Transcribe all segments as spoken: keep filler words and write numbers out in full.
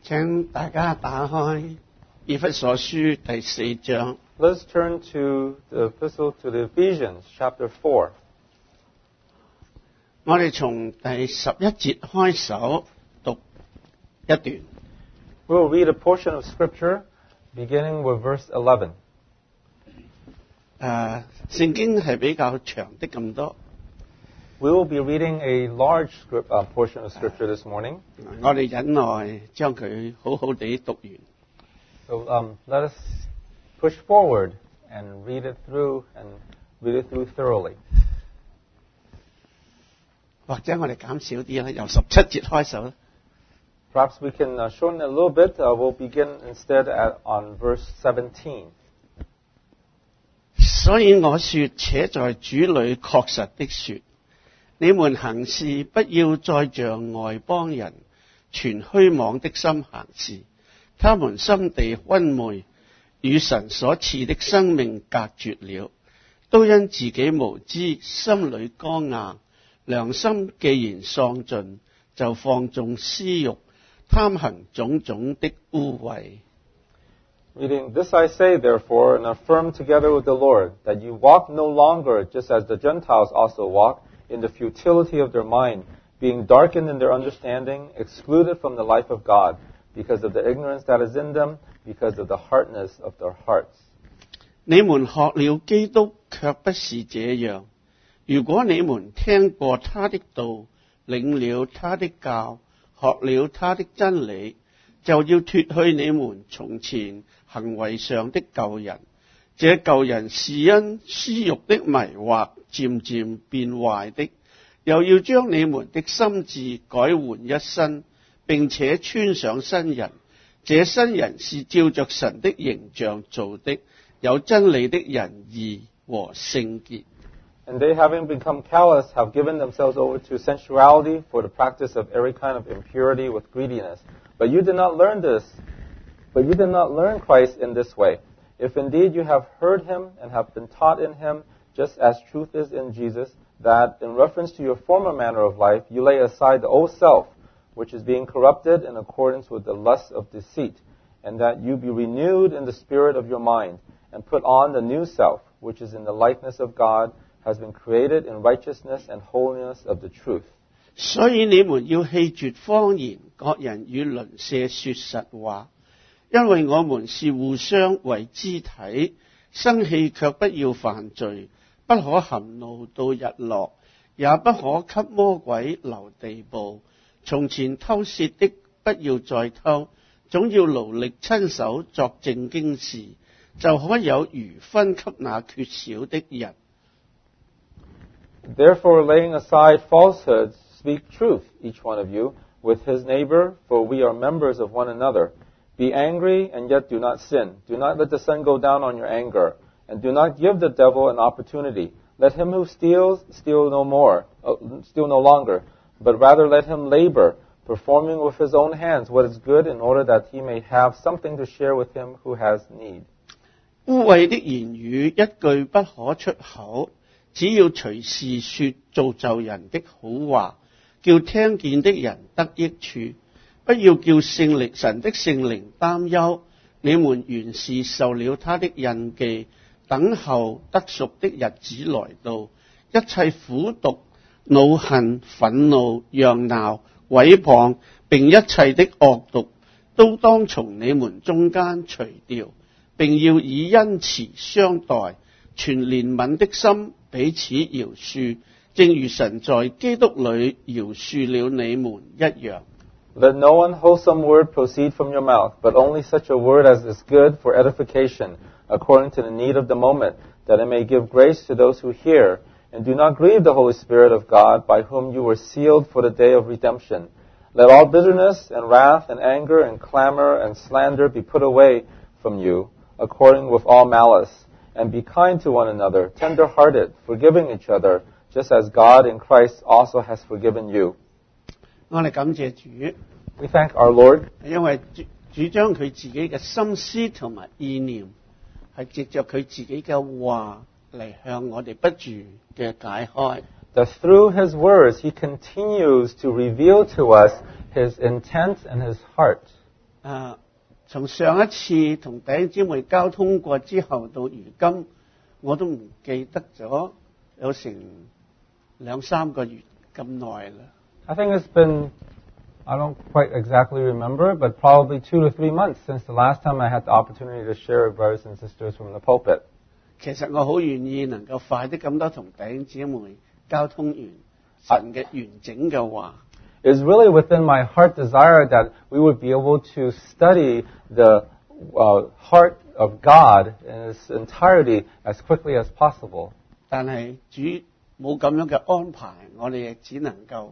請大家打開以弗所書第四章。 Let's turn to the epistle to the Ephesians, chapter four. 我哋從第十一節開首讀一段。 We will read a portion of Scripture, beginning with verse eleven. 誒，聖經係比較長的咁多。 We will be reading a large script, uh, portion of Scripture this morning. 我哋忍耐將佢好好地讀完。 So um, let us push forward and read it through and read it through thoroughly. 或者我哋減少啲啦，由十七節開首啦。 Perhaps we can uh, shorten it a little bit. Uh, we'll begin instead at, on verse seventeen. 所以我說，且在主裏確實的說，你們行事不要再像外邦人，存虛妄的心行事。他們心地昏昧，與神所賜的生命隔絕了，都因自己無知，心裏剛硬，良心既然喪盡，就放縱私慾，貪行種種的污穢。 Reading, This I say, therefore, and affirm together with the Lord, that you walk no longer just as the Gentiles also walk, in the futility of their mind, being darkened in their understanding, excluded from the life of God, because of the ignorance that is in them, because of the hardness of their hearts. 你們學了基督，卻不是這樣。如果你們聽過他的道，領了他的教，學了他的真理，就要脫去你們從前行為上的舊人。這舊人是因私慾的迷惑漸漸變壞的，又要將你們的心志改換一新，並且穿上新人。這新人是照着神的形象造的，有真理的仁義和聖潔。 And they, having become callous, have given themselves over to sensuality for the practice of every kind of impurity with greediness. But you did not learn this, but you did not learn Christ in this way. If indeed you have heard him and have been taught in him, just as truth is in Jesus, that in reference to your former manner of life, you lay aside the old self, which is being corrupted in accordance with the lusts of deceit, and that you be renewed in the spirit of your mind, and put on the new self, which is in the likeness of God, has been created in righteousness and holiness of the truth. 所以你們要棄絕謊言，各人與鄰舍說實話，因為我們是互相為肢體，生氣卻不要犯罪，不可含怒到日落，也不可給魔鬼留地步。從前偷竊的不要再偷，總要勞力親手作正經事，就可有餘分給那缺少的人。 Therefore, laying aside falsehoods, speak truth, each one of you, with his neighbor, for we are members of one another. Be angry, and yet do not sin. Do not let the sun go down on your anger, and do not give the devil an opportunity. Let him who steals, steal no more, uh, steal no longer, but rather let him labor, performing with his own hands what is good, in order that he may have something to share with him who has need. 污穢的言語一句不可出口，只要隨時說造就人的好話，叫聽見的人得益處。不要叫聖靈神的聖靈擔憂，你們原是受了他的印記，等候得贖的日子來到。一切苦毒、惱恨、憤怒、嚷鬧、毀謗，並一切的惡毒，都當從你們中間除掉，並要以恩慈相待，存憐憫的心彼此饒恕，正如神在基督裏饒恕了你們一樣。 Let no unwholesome word proceed from your mouth, but only such a word as is good for edification, according to the need of the moment, that it may give grace to those who hear. And do not grieve the Holy Spirit of God, by whom you were sealed for the day of redemption. Let all bitterness and wrath and anger and clamor and slander be put away from you, according with all malice. And be kind to one another, tender-hearted, forgiving each other, just as God in Christ also has forgiven you. 我哋感謝主， We thank our Lord, 因為主主將佢自己嘅心思同埋意念，係藉着佢自己嘅話嚟向我哋不住嘅解開。 that through his words he continues to reveal to us his intent and his heart. 啊，從上一次同弟兄姊妹交通過之後到如今，我都唔記得咗有成兩三個月咁耐啦。 I think it's been, I don't quite exactly remember, but probably two to three months since the last time I had the opportunity to share with brothers and sisters from the pulpit. 其實我好願意能夠快啲咁多同弟兄姊妹交通完神嘅完整嘅話。 It is really within my heart desire that we would be able to study the uh, heart of God in its entirety as quickly as possible. 但係主冇咁樣嘅安排，我哋亦只能夠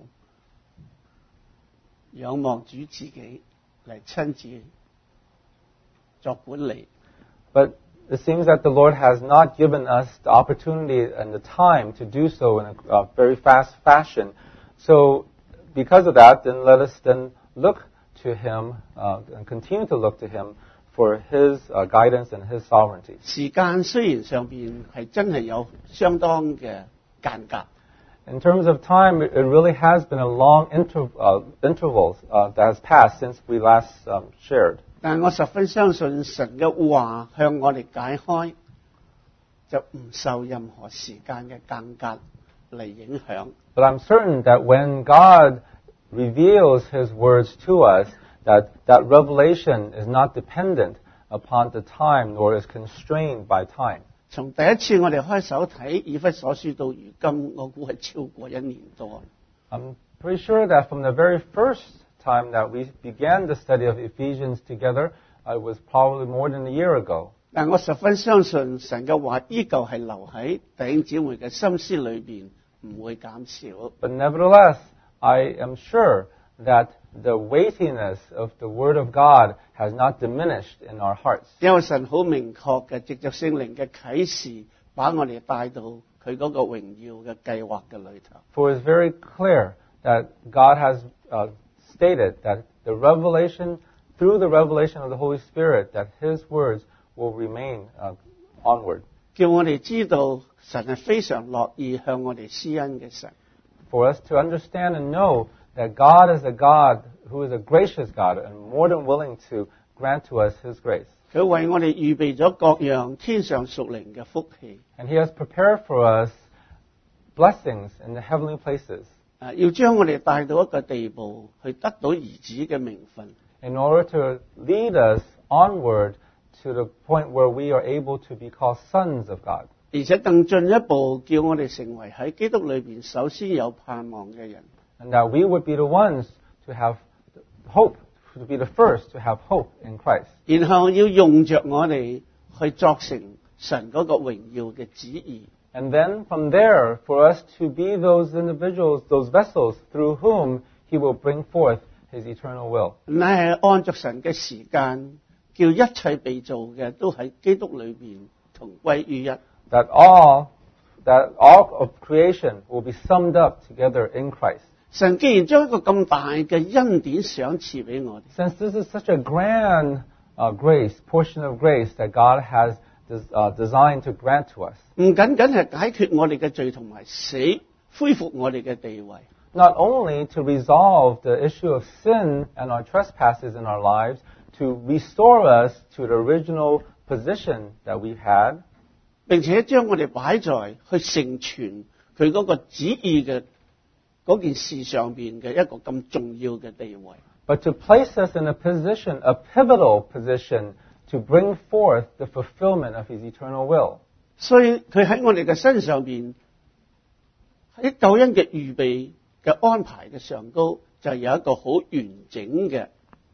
仰望主自己嚟親自作管理。 But it seems that the Lord has not given us the opportunity and the time to do so in a uh, very fast fashion. So because of that, then let us then look to Him uh, and continue to look to Him for His uh, guidance and His sovereignty. 時間雖然上邊係真係有相當嘅間隔。 In terms of time, it really has been a long inter- uh, interval uh, that has passed since we last um, shared. 但係我十分相信神嘅話向我哋解開，就唔受任何時間嘅間隔嚟影響。 But I'm certain that when God reveals His words to us, that that revelation is not dependent upon the time nor is constrained by time. 從第一次我哋開手睇以弗所書到如今，我估係超過一年多。 I'm pretty sure that from the very first time that we began the study of Ephesians together, uh, it was probably more than a year ago. 但我十分相信神嘅話依舊係留喺弟兄姊妹嘅心思裏邊，唔會減少。 But nevertheless, I am sure that the weightiness of the Word of God has not diminished in our hearts. 因為神好明確嘅，藉着聖靈嘅啟示，把我哋帶到佢嗰個榮耀嘅計劃嘅裏頭。 For it's very clear that God has uh, stated that the revelation, through the revelation of the Holy Spirit, that His words will remain uh, onward. 叫我哋知道神係非常樂意向我哋施恩嘅神。 For us to understand and know that God is a God who is a gracious God and more than willing to grant to us His grace. 佢為我哋預備咗各樣天上屬靈嘅福氣。 And He has prepared for us blessings in the heavenly places. 啊，要將我哋帶到一個地步，去得到兒子嘅名分。 In order to lead us onward to the point where we are able to be called sons of God. 而且更進一步，叫我哋成為喺基督裏邊首先有盼望嘅人。 And that we would be the ones to have hope, to be the first to have hope in Christ. 然後要用着我哋去作成神嗰個榮耀嘅旨意。 And then from there, for us to be those individuals, those vessels through whom He will bring forth His eternal will. 乃係按着神嘅時間，叫一切被造嘅都喺基督裏邊同歸於一。 That all, that all of creation will be summed up together in Christ. 神既然將一個咁大嘅恩典賞賜俾我哋， Since this is such a grand uh, grace, portion of grace that God has des- uh, designed to grant to us, 唔僅僅係解決我哋嘅罪同埋死，恢復我哋嘅地位， not only to resolve the issue of sin and our trespasses in our lives, to restore us to the original position that we had, 並且將我哋擺在去成全佢嗰個旨意嘅嗰件事上邊嘅一個咁重要嘅地位。 but to place us in a position, a pivotal position, to bring forth the fulfillment of His eternal will. 所以佢喺我哋嘅身上邊，喺救恩嘅預備嘅安排嘅上高，就有一個好完整嘅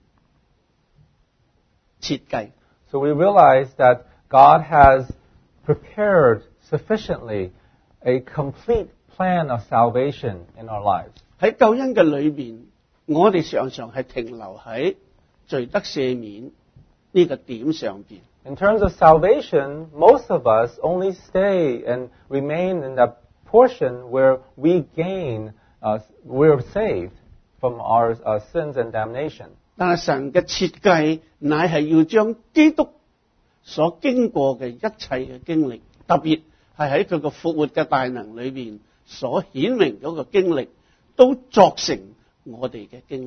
設計。 So we realize that God has prepared sufficiently a complete plan of salvation in our lives. 喺救恩嘅裏邊，我哋常常係停留喺罪得赦免呢個點上邊。 In terms of salvation, most of us only stay and remain in that portion where we gain, uh, we're saved from our uh, sins and damnation. 但係神嘅設計乃係要將基督所經過嘅一切嘅經歷，特別係喺佢個復活嘅大能裏邊所顯明嗰個經歷，都作成我哋嘅經歷。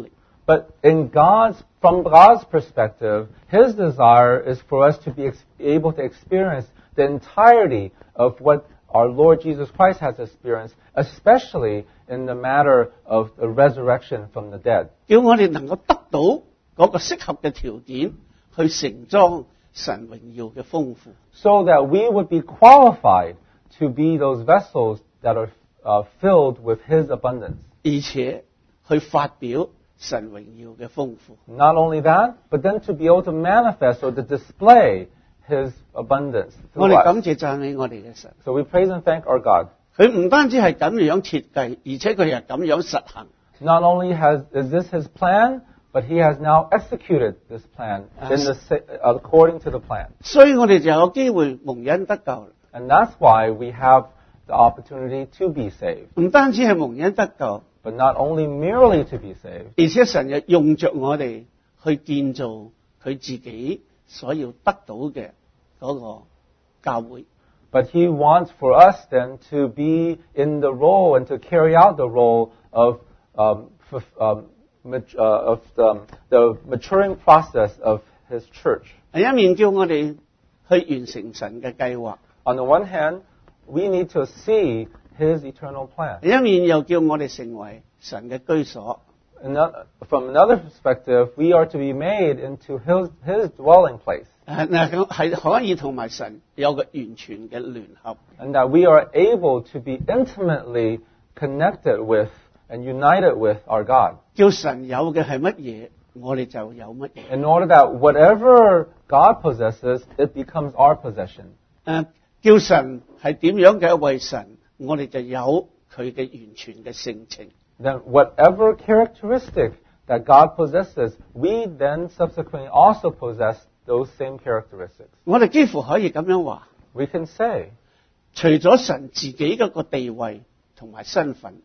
But in God's, from God's perspective, His desire is for us to be ex- able to experience the entirety of what our Lord Jesus Christ has experienced, especially in the matter of the resurrection from the dead. 叫我哋能夠得到嗰個適合嘅條件去承裝神榮耀嘅豐富。 So that we would be qualified to be those vessels that are uh, filled with His abundance. 而且去發表神榮耀嘅豐富。 Not only that, but then to be able to manifest or to display His abundance 我 through 哋感 us. 謝讚美我哋嘅神， So we praise and thank our God. 佢唔單止係咁樣設計，而且佢係咁樣實行。 Not only has is this His plan, but He has now executed this plan in the, sa- according to the plan. 所以我哋就有機會蒙恩得救。 And that's why we have the opportunity to be saved. 唔單止係蒙恩得救， But not only merely to be saved, 而且神又用着我哋去建造佢自己所要得到嘅嗰個教會。 but He wants for us then to be in the role and to carry out the role of um, f- um, mat- uh, of the, the maturing process of His church. 係一面叫我哋去完成神嘅計劃， On the one hand, we need to see His eternal plan. 另一面又叫我哋成為神嘅居所。 Another, from another perspective, we are to be made into His, his dwelling place, 誒嗱，係可以同埋神有個完全嘅聯合。 and that we are able to be intimately connected with and united with our God, 叫神有嘅係乜嘢，我哋就有乜嘢。 in order that whatever God possesses, it becomes our possession. 誒，叫神係點樣嘅一位神，我哋就有佢嘅完全嘅性情。 Then whatever characteristic that God possesses, we then subsequently also possess those same characteristics. 我哋幾乎可以咁樣話， We can say, 除咗神自己嗰個地位同埋身份，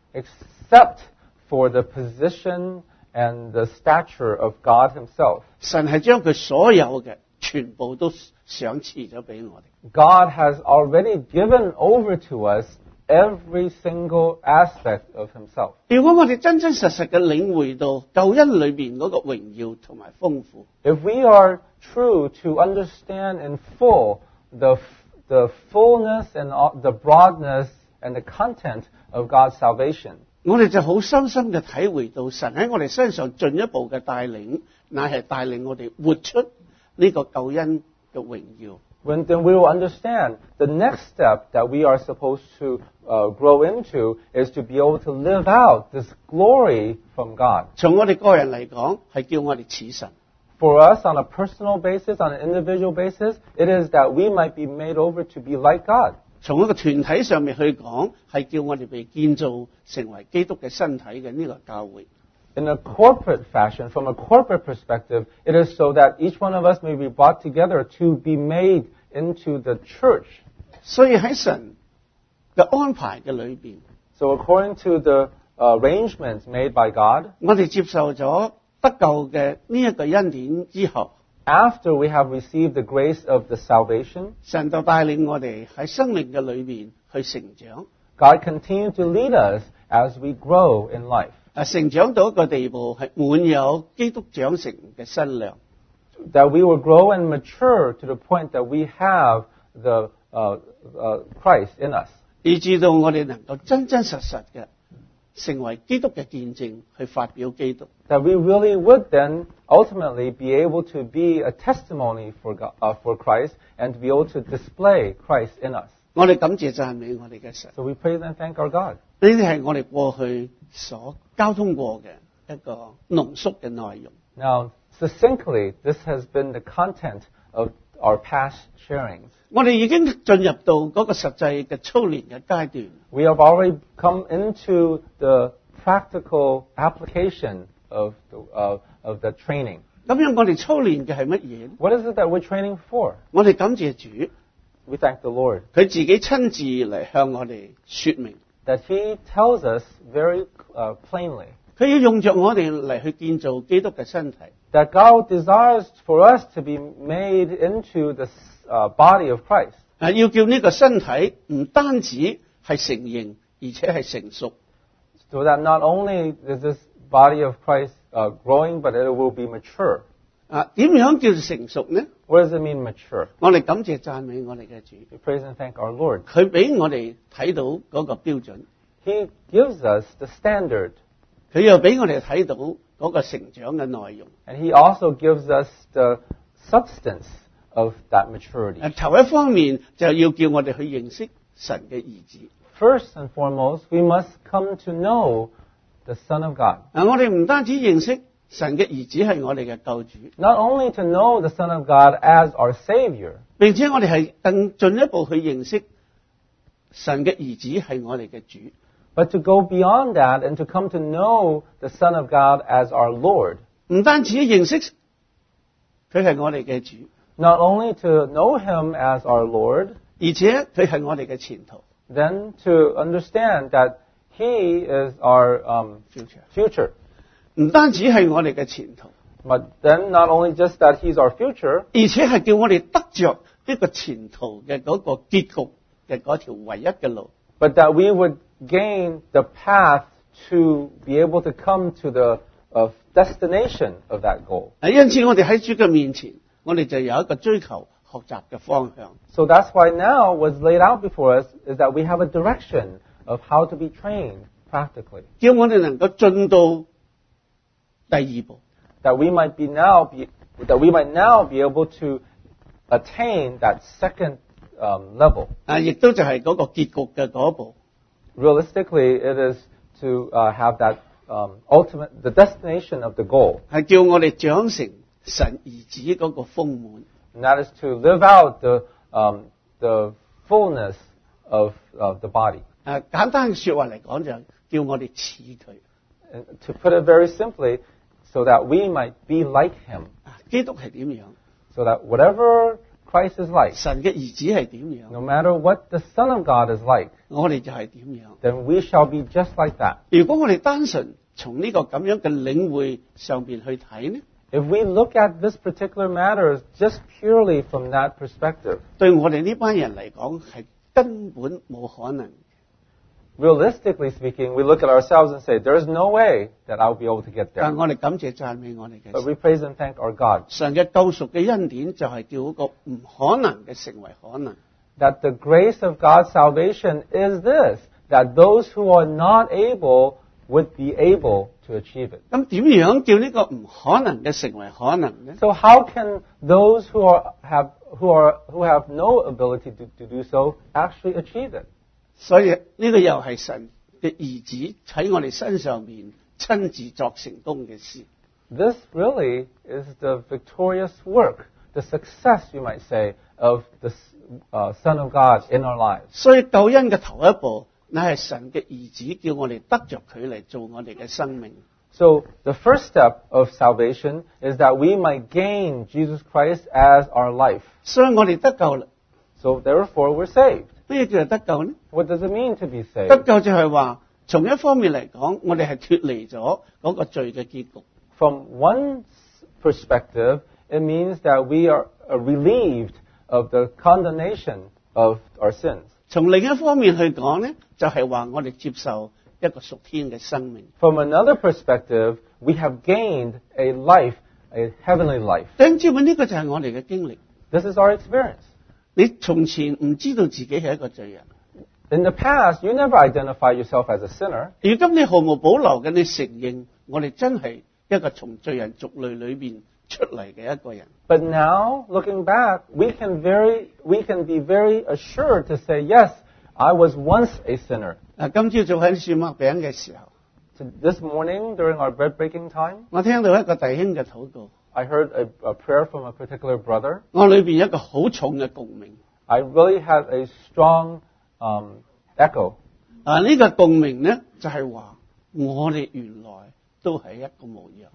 except for the position and the stature of God Himself, 神係將佢所有嘅全部都賞賜咗俾我哋。 God has already given over to us every single aspect of Himself. 如果我哋真真實實嘅領會到救恩裏面嗰個榮耀同埋豐富， If we are true to understand in full the, the fullness and all- the broadness and the content of God's salvation, 我哋就好深深嘅體會到神喺我哋身上進一步嘅帶領，乃係帶領我哋活出呢個救恩嘅榮耀。 when, then we will understand the next step that we are supposed to uh, grow into is to be able to live out this glory from God. 從我哋個人嚟講，係叫我哋似神； For us, on a personal basis, on an individual basis, it is that we might be made over to be like God. 從一個團體上面去講，係叫我哋被建造成為基督嘅身體嘅呢個教會。 In a corporate fashion, from a corporate perspective, it is so that each one of us may be brought together to be made into the church. 所以喺神嘅安排嘅裏邊， So according to the arrangements made by God, 我哋接受咗得救嘅呢一個恩典之後， after we have received the grace of the salvation, 神就帶領我哋喺生命嘅裏邊去成長。 God continues to lead us as we grow in life. 啊，成長到一個地步係滿有基督長成嘅身量。 That we will grow and mature to the point that we have the uh, uh, Christ in us. 以至到我哋能夠真真實實嘅成為基督嘅見證，去發表基督。 That we really would then ultimately be able to be a testimony for God, uh, for Christ and to be able to display Christ in us. 我哋感謝讚美我哋嘅神。 So we praise and thank our God. 呢啲係我哋過去所交通過嘅一個濃縮嘅內容。 Now, succinctly, this has been the content of our past sharings. 我哋已經進入到嗰個實際嘅操練嘅階段。 We have already come into the practical application of the, uh, of the training. 咁樣我哋操練嘅係乜嘢？ What is it that we're training for? 我哋感謝主， We thank the Lord 佢自己親自嚟向我哋說明， that He tells us very uh, plainly 佢要用着我哋嚟去建造基督嘅身體。 that God desires for us to be made into the uh, body of Christ. 啊，要叫呢個身體唔單止係成形，而且係成熟。 So that not only is this body of Christ uh, growing, but it will be mature. 啊，點樣叫做成熟呢？ What does it mean, mature? 我哋感謝讚美我哋嘅主， We praise and thank our Lord. 佢俾我哋睇到嗰個標準， He gives us the standard, 佢又俾我哋睇到嗰個成長嘅內容。 and He also gives us the substance of that maturity. 誒，頭一方面就要叫我哋去認識神嘅兒子。 First and foremost, we must come to know the Son of God. 啊，我哋唔單止認識神嘅兒子係我哋嘅救主， Not only to know the Son of God as our Savior, 並且我哋係更進一步去認識神嘅兒子係我哋嘅主。 but to go beyond that and to come to know the Son of God as our Lord. 唔單止認識佢係我哋嘅主， Not only to know Him as our Lord, 而且佢係我哋嘅前途。 then to understand that He is our um, future. 唔單止係我哋嘅前途， But then not only just that He's our future, 而且係叫我哋得着呢個前途嘅嗰個結局嘅嗰條唯一嘅路。 but that we would gain the path to be able to come to the uh, destination of that goal. 啊，因此我哋喺主嘅面前，我哋就有一個追求學習嘅方向。 So that's why now what's laid out before us is that we have a direction of how to be trained practically. 叫我哋能夠進到第二步， That we might be now be, that we might now be able to attain that second um, level. 啊，亦都就係嗰個結局嘅嗰步。 Realistically, it is to uh, have that um, ultimate, the destination of the goal. 係叫我哋長成神兒子嗰個豐滿。 And that is to live out the, um, the fullness of, of the body. 啊，簡單嘅説話嚟講就叫我哋似佢。 And to put it very simply, so that we might be like Him. 啊，基督係點樣？ So that whatever Christ is like, 神嘅兒子係點樣？ no matter what the Son of God is like, 我哋就係點樣？ then we shall be just like that. 如果我哋單純從呢個咁樣嘅領會上邊去睇呢， If we look at this particular matter just purely from that perspective, 對我哋呢班人嚟講係根本冇可能。 realistically speaking, we look at ourselves and say, there's no way that I'll be able to get 但 there. 我哋感謝讚美我哋嘅 But 神 we praise and thank our God 神嘅救贖嘅恩典就係叫嗰個唔可能嘅成為可能。 that the grace of God's salvation is this, that those who are not able would be able to achieve it. 咁點樣叫呢個唔可能嘅成為可能呢？ So how can those who are have who are who have no ability to, to do so actually achieve it? 所以呢個又係神嘅兒子喺我哋身上面親自作成功嘅事。 This really is the victorious work, the success, you might say, of the uh, Son of God in our lives. 所以救恩嘅頭一步，乃係神嘅兒子叫我哋得着佢嚟做我哋嘅生命。 So the first step of salvation is that we might gain Jesus Christ as our life. 所以我哋得救啦。 So therefore we're saved. 咩叫做得救呢？ What does it mean to be 得 saved? 救就係話，從一方面嚟講，我哋係脫離咗嗰個罪嘅結局。 From one perspective, it means that we are uh, relieved of the condemnation of our sins. 從另一方面去講呢，就係話我哋接受一個屬天嘅生命。 From another perspective, we have gained a life, a heavenly life. 弟兄姊妹，呢個就係我哋嘅經歷。 This is our experience. 你從前唔知道自己係一個罪人， In the past, you never identified yourself as a sinner. 如今你毫無保留嘅，你承認我哋真係一個從罪人族類裏邊出嚟嘅一個人。 But now, looking back, we can very, we can be very assured to say, yes, I was once a sinner. 啊，今朝早喺樹麥餅嘅時候， So this morning, during our bread breaking time, 我聽到一個弟兄嘅禱告， I heard a, a prayer from a particular brother. 我裏邊有一個好重嘅共鳴。 I really had a strong um, echo. 啊，呢、個共鳴呢，就係、是、話我哋原來都係一個模樣。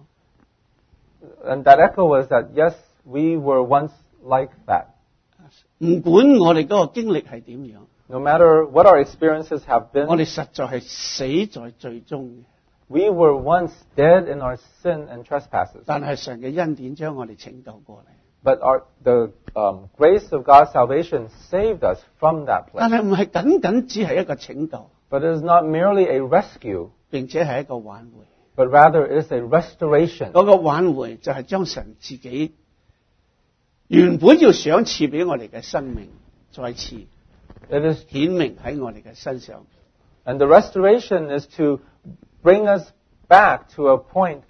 And that echo was that, yes, we were once like that. 唔管我哋嗰個經歷係點樣， No matter what our experiences have 我 been, 哋實在係死在罪中嘅。 we were once dead in our sin and trespasses. 但係神嘅恩典將我哋拯救過嚟。 But our, the um, grace of God's salvation saved us from that 但 place. 係唔係僅僅只係一個拯救， But it is not merely a rescue, 並且係一個挽回。 but rather it is a restoration. 嗰個挽回就係將神自己原本要賞賜俾我哋嘅生命，再次 It is, 顯明喺我哋嘅身上。 and the restoration is to bring us back to a point.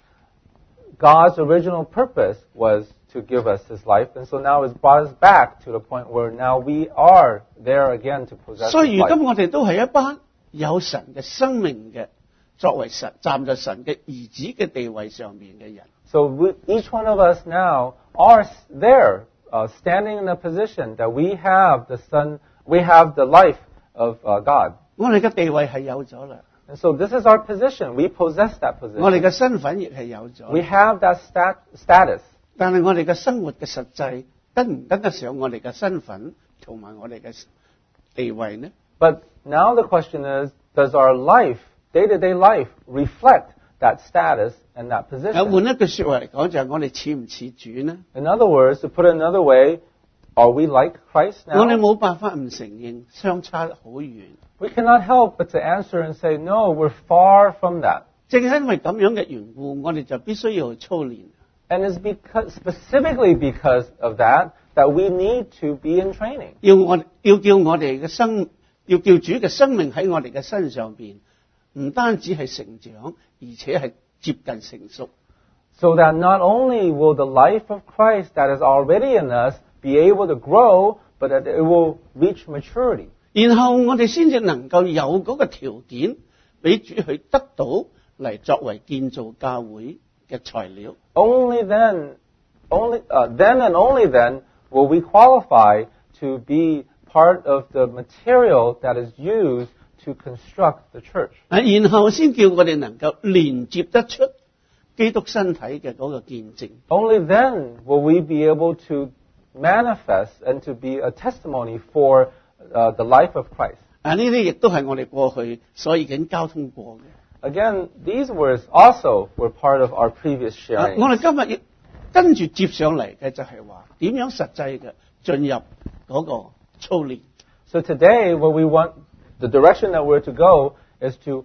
God's original purpose was to give us His life, and so now it's brought us back to the point where now we are there again to possess 所 His 以如 life. 今我哋都係一班有神嘅生命嘅，作為神站在神嘅兒子嘅地位上面嘅人。 So we, each one of us now are there, uh, standing in a position that we have the Son, we have the life of uh, God. 我哋嘅地位係有咗啦， And so this is our position. We possess that 我 position. 哋嘅身份亦係有咗。 We have that stat, status. 但係我哋嘅生活嘅實際跟唔跟得上我哋嘅身份同埋我哋嘅地位呢？ But now the question is, does our life, day-to-day life, reflect that status and that 有 position? 換一句說話嚟講，就係我哋似唔似主呢？ In other words, to put it another way, are we like Christ 我哋 now? 冇辦法唔承認，相差好遠。 We cannot help but to answer and say, no, we're far from that. 正係因為咁樣嘅緣故，我哋就必須要去操練。 And it's because, specifically because of that, that we need to be in training. 要我要叫我哋嘅生，要叫主嘅生命喺我哋嘅身上邊，唔單止係成長，而且係接近成熟。 So that not only will the life of Christ that is already in us be able to grow, but that it will reach maturity. 然後我哋先至能夠有嗰個條件，俾主去得到嚟作為建造教會嘅材料。 Only then, only uh, then and only then will we qualify to be part of the material that is used to construct the church. 啊，然後先叫我哋能夠連接得出基督身體嘅嗰個見證。 Only then will we be able to manifest and to be a testimony for uh, the life of Christ. 啊，呢啲亦都係我哋過去所已經交通過嘅。 Again, these words also were part of our previous 啊 sharing. 我哋今日亦跟住接上嚟嘅就係話點樣實際嘅進入嗰個操練。 So today, what we want, the direction that we're to go is to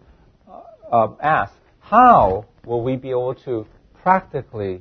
uh, um, ask, how will we be able to practically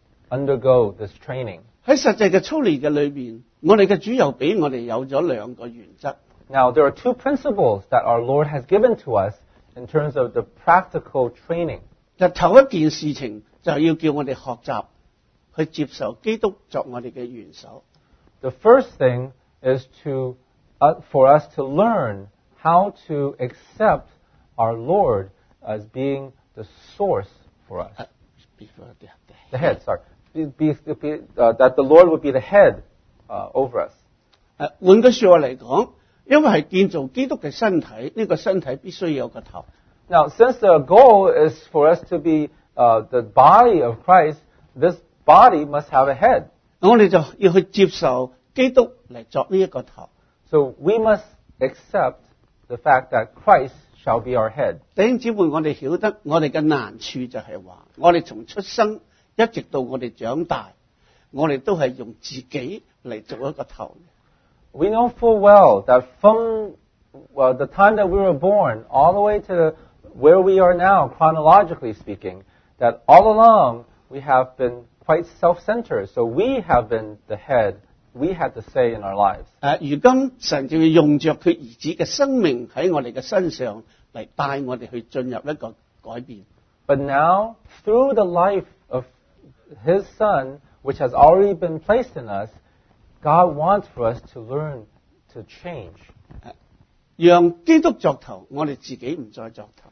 undergo this training? 喺實際嘅操練嘅裏邊，我哋嘅主又俾我哋有咗兩個原則。 Now, there are two principles that our Lord has given to us in terms of the practical training. 就頭一件事情就係要叫我哋學習去接受基督作我哋嘅元首。 The first thing is to, uh, for us to learn how to accept our Lord as being the source for us. 啊 before the- The head, sorry. Be, be, be, uh, that the Lord would be the head uh, over us. 誒換句説話嚟講，因為係建造基督嘅身體，呢、個身體必須有個頭。 Now, since the goal is for us to be uh, the body of Christ, this body must have a head. 我哋就要去接受基督嚟作呢一個頭。 So we must accept the fact that Christ shall be our head. 弟兄姊妹，我哋曉得我哋嘅難處就係話，我哋從出生一直到我哋長大，我哋都係用自己嚟做一個頭。 We know full well that from well, the time that we were born all the way to the, where we are now, chronologically speaking, that all along we have been quite self-centered. So we have been the head. We had the say in our lives. 誒，如今神就要用着佢兒子嘅生命喺我哋嘅身上嚟帶我哋去進入一個改變。 But now, through the life of His Son, which has already been placed in us, God wants for us to learn to change. 讓基督作頭，我哋自己唔再作頭。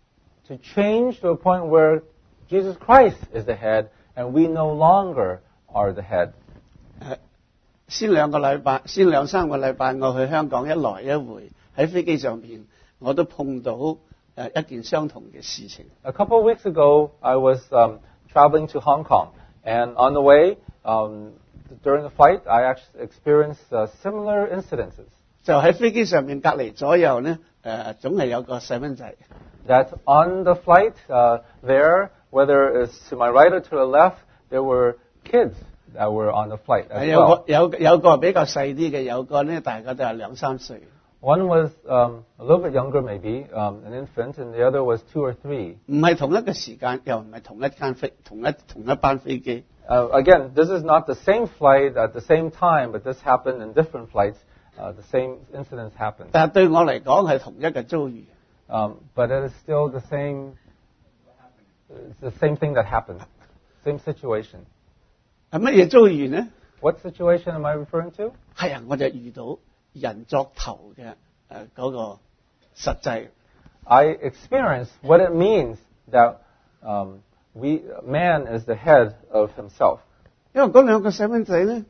To change to a point where Jesus Christ is the head and we no longer are the head. 誒先兩個禮拜，先兩三個禮拜，我去香港一來一回，喺飛機上邊我都碰到誒一件相同嘅事情。 A couple of weeks ago, I was um, traveling to Hong Kong, and on the way, um, during the flight, I actually experienced uh, similar incidences. 就喺飛機上面隔離左右咧，誒總係有個細蚊仔。 That on the flight uh, there, whether it's to my right or to the left, there were kids that were on the flight as 有個 well. 有有個比較細啲嘅，有個咧大家都係兩三歲。 One was um, a little bit younger, maybe, um, an infant, and the other was two or three. 唔係同一個時間，又唔係同一間飛同一同一班飛機。 Uh, again, this is not the same flight at the same time, but this happened in different flights. Uh, the same incidents happened. 但係對我嚟講係同一個遭遇。 Um, but it is still the same, it's the same thing that happened, same situation. 係乜嘢遭遇呢？ What situation am I referring to? 係啊，我就遇到人作頭嘅誒嗰個實際。 I experienced what it means that um, we, man is the head of himself. 因為嗰兩個細蚊仔咧，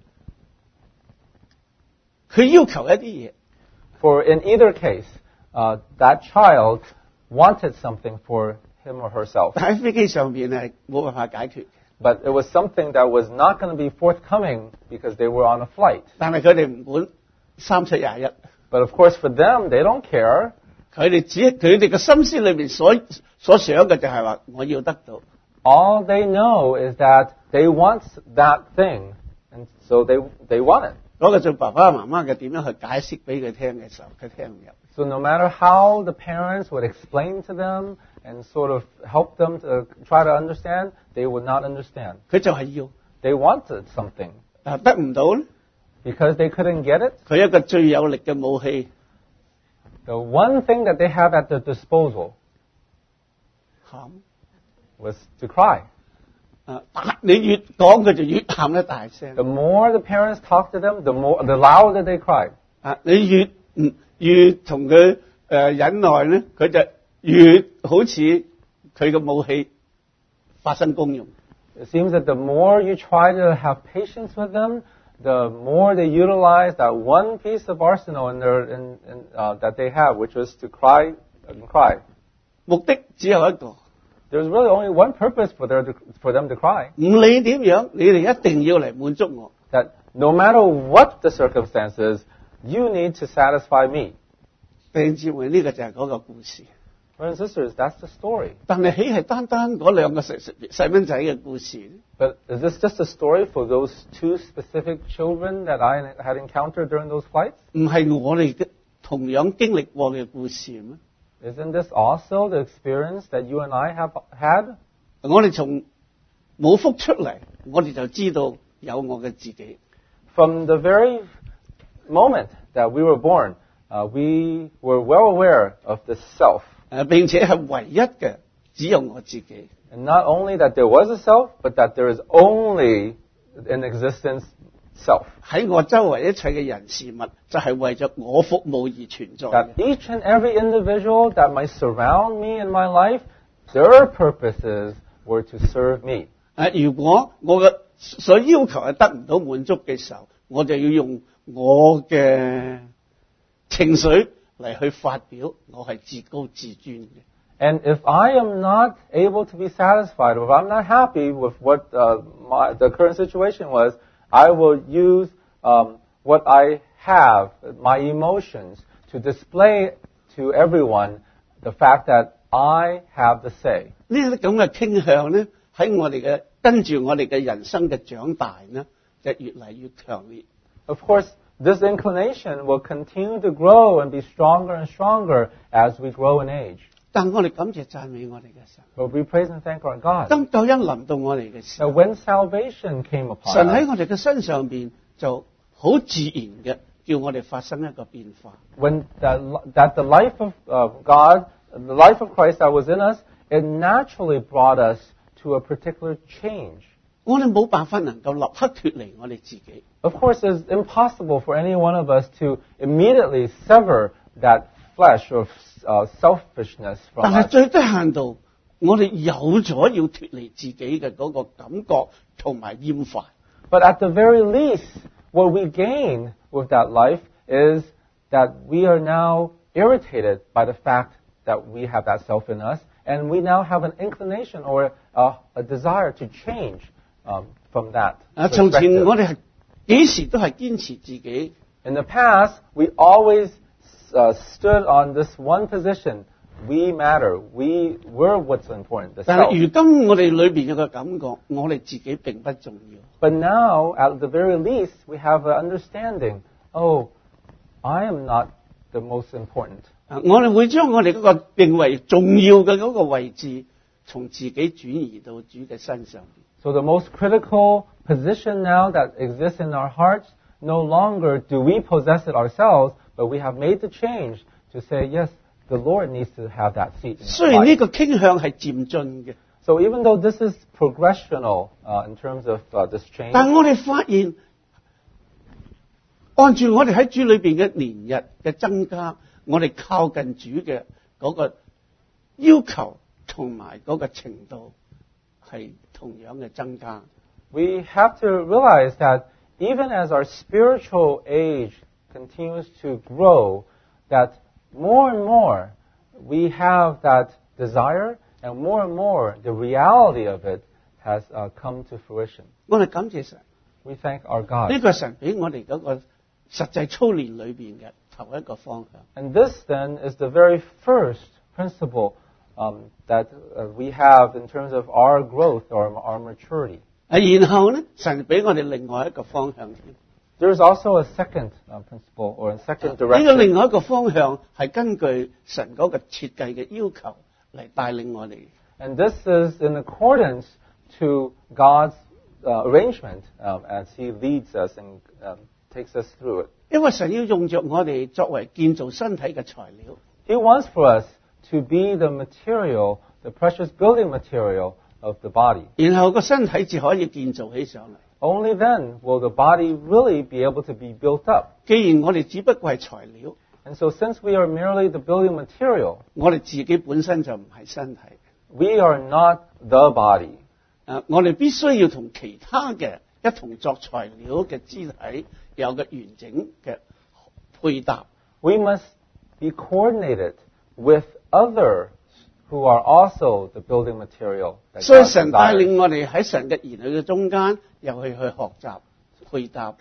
佢要求一啲嘢。 For in either case, uh, that child wanted something for him or herself. 但喺飛機上邊係冇辦法解決。 But it was something that was not going to be forthcoming because they were on a flight. 但係佢哋唔管三七廿一。 But of course, for them, they don't care. 佢哋只佢哋嘅心思裏邊所所想嘅就係話我要得到。 All they know is that they want that thing, and so they they want it. 嗰個做爸爸媽媽嘅點樣去解釋俾佢聽嘅時候，佢聽唔入。 So no matter how the parents would explain to them and sort of help them to try to understand, they would not understand. 佢就係要， They wanted something. 但係得唔到咧。 Because they couldn't get it, 佢一個最有力嘅武器 the one thing that they have at their disposal 喊。 was to cry. 啊！打你越講佢就越喊得大聲。 The more the parents talked to them, the more, the louder they cried. 啊！你越唔越同佢誒忍耐咧，佢就越好似佢嘅武器發生功用。 It seems that the more you try to have patience with them, the more they utilize that one piece of arsenal in their, in, in, uh, that they have, which was to cry and cry. 目的只有一個， There's really only one purpose for, their, for them to cry, 唔理點樣，你哋一定要嚟滿足我。 that no matter what the circumstances, you need to satisfy me. 弟兄姊妹，呢個就係嗰個故事。 Brothers and sisters, that's the story. 但係豈係單單嗰兩個細細蚊仔嘅故事呢？ But is this just a story for those two specific children that I had encountered during those flights? 唔係我哋嘅同樣經歷過嘅故事咩？ Isn't this also the experience that you and I have had? 我哋從冇福出嚟，我哋就知道有我嘅自己。 From the very moment that we were born, uh, we were well aware of the self. 誒，並且係唯一嘅，只有我自己。 And not only that there was a self, but that there is only in existence self. 喺我周圍一切嘅人事物，就係為咗我服務而存在 That 嘅。 each and every individual that might surround me in my life, their purposes were to serve me. 誒，如果我嘅所要求係得唔到滿足嘅時候，我就要用我嘅情緒嚟去發表我係自高自尊嘅。 And if I am not able to be satisfied, or if I'm not happy with what uh, my, the current situation was, I will use um, what I have, my emotions, to display to everyone the fact that I have the say. 呢啲咁嘅傾向咧，喺我哋嘅跟住我哋嘅人生嘅長大呢，就越嚟越強烈。 Of course, this inclination will continue to grow and be stronger and stronger as we grow in age. 但我哋感謝讚美我哋嘅神。 But we praise and thank our God. 當救恩臨到我哋嘅時 So 候， when salvation came upon 神喺 us, 我哋嘅身上邊就好自然嘅叫我哋發生一個變化。 when that, that the life of uh, God, the life of Christ that was in us, it naturally brought us to a particular change. 我哋冇辦法能夠立刻脫離我哋自己， Of course, it's impossible for any one of us to immediately sever that flesh or uh, selfishness from 但係 us. 最低限度，我哋有咗要脫離自己嘅嗰個感覺同埋厭煩。 But at the very least, what we gain with that life is that we are now irritated by the fact that we have that self in us, and we now have an inclination or a, a desire to change um, from that 啊，從前 perspective. 我哋係幾時都係堅持自己， In the past, we always uh, stood on this one position. We matter. We were what's important, the 但 self. 係如今我哋裏邊有個感覺，我哋自己並不重要。 But now, at the very least, we have an understanding. Oh, I am not the most important. 啊我哋會將我哋嗰個認為重要嘅嗰個位置，從自己轉移到主嘅身上。 So the most critical position now that exists in our hearts, no longer do we possess it ourselves, but we have made the change to say, yes, the Lord needs to have that seat. In 雖 our 然呢 life. 個傾向係漸進嘅， So even though this is progressional uh, in terms of uh, this change, 但我哋發現，按住我哋喺主裏邊嘅年日嘅增加，我哋靠近主嘅嗰個要求同埋嗰個程度係同樣嘅增加。 we have to realize that even as our spiritual age continues to grow, that more and more we have that desire, and more and more the reality of it has uh, come to fruition. 我哋感謝神， We thank our God. 呢個係神俾我哋嗰個實際操練裏邊嘅頭一個方向。 And this then is the very first principle um, that uh, we have in terms of our growth or our maturity. 啊，然後咧，神俾我哋另外一個方向添。 There is also a second uh, principle or a second 呢個 direction. 另外一個方向係根據神嗰個設計嘅要求嚟帶領我哋。 And this is in accordance to God's uh, arrangement um, as He leads us and um, takes us through it. 因為神要用着我哋作為建造身體嘅材料， He wants for us to be the material, the precious building material of the body. 然後個身體至可以建造起上嚟。 Only then will the body really be able to be built up. 既然我哋只不過係材料， And so since we are merely the building material, 我哋自己本身就唔係身體。 we are not the body. 啊，我哋必須要同其他嘅一同作材料嘅肢體有個完整嘅配搭。 We must be coordinated with others who are also the building material. that 所以 God 神帶 desires. 領我哋喺神嘅兒女嘅中間，又去去學習配搭。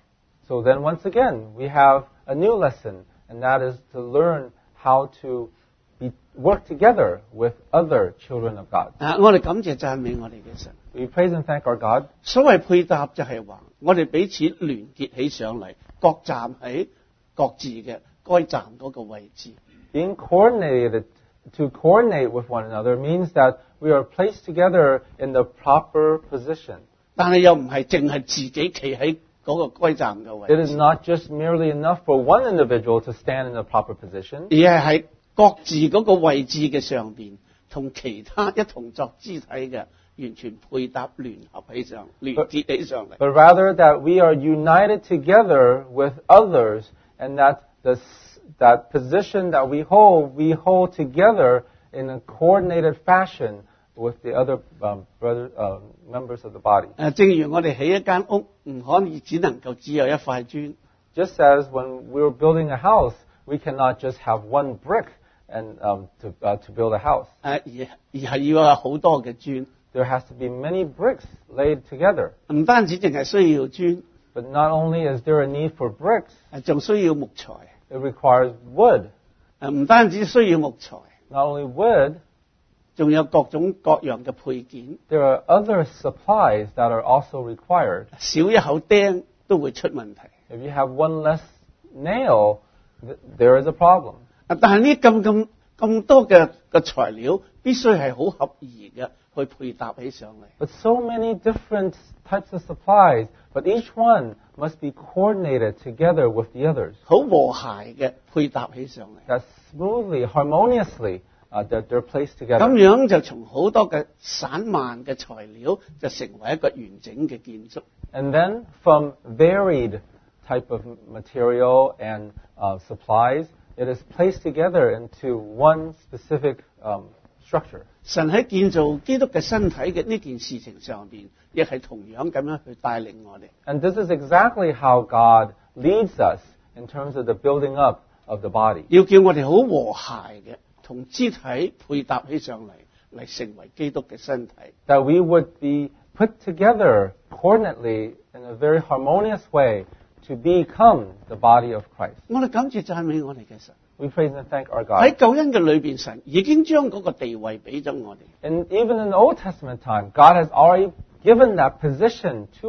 So then once again, we have a new lesson, and that is to learn how to be, work together with other children of God. 啊，我哋感謝讚美我哋嘅神。 We praise and thank our God. 所謂配搭就係話，我哋彼此聯結起上嚟，各站喺各自嘅該站嗰個位置。 Being coordinated, to coordinate with one another means that we are placed together in the proper position. 但係又唔係淨係自己企喺嗰個該站嘅位 It is 置， not just merely enough for one individual to stand in the proper position, 而係喺各自嗰個位置嘅上邊，同其他一同作肢體嘅，完全配搭聯合起上，聯結起上嚟。 but rather that we are united together with others, and that the, that position that we hold, we hold together in a coordinated fashion with the other um, brother, uh, members of the body. 誒，正如我哋起一間屋，唔可以只能夠只有一塊磚， Just as when we were building a house, we cannot just have one brick and um, to, uh, to build a house. 誒而而係要有好多嘅磚， There has to be many bricks laid together. 唔單止淨係需要磚， But not only is there a need for bricks, 誒仲需要木材， it requires wood. 誒唔單止需要木材， Not only wood, 仲有各種各樣嘅配件， there are other supplies that are also required. 少一口釘都會出問題。 If you have one less nail, th- there is a problem. 啊但係呢咁咁咁多嘅嘅材料，必須係好合宜嘅去配搭起上嚟。 But so many different types of supplies, but each one must be coordinated together with the others. 好和諧嘅配搭起上嚟， That smoothly, harmoniously, uh, that they're placed 咁 together. 樣就從好多嘅散漫嘅材料，就成為一個完整嘅建築。 And then from varied type of material and uh, supplies, it is placed together into one specific um, structure. 神喺建造基督嘅身體嘅呢件事情上邊，亦係同樣咁樣去帶領我哋。 And this is exactly how God leads us in terms of the building up of the body. 要叫我哋好和諧嘅，同肢體配搭起上嚟，嚟成為基督嘅身體。 That we would be put together coordinately in a very harmonious way to become the body of Christ. 我哋感謝讚美我哋嘅神。 We praise and thank our 喺 God. 救恩嘅裏邊，神已經將嗰個地位俾咗我哋。 And even in the Old Testament time, God has already given that position to us.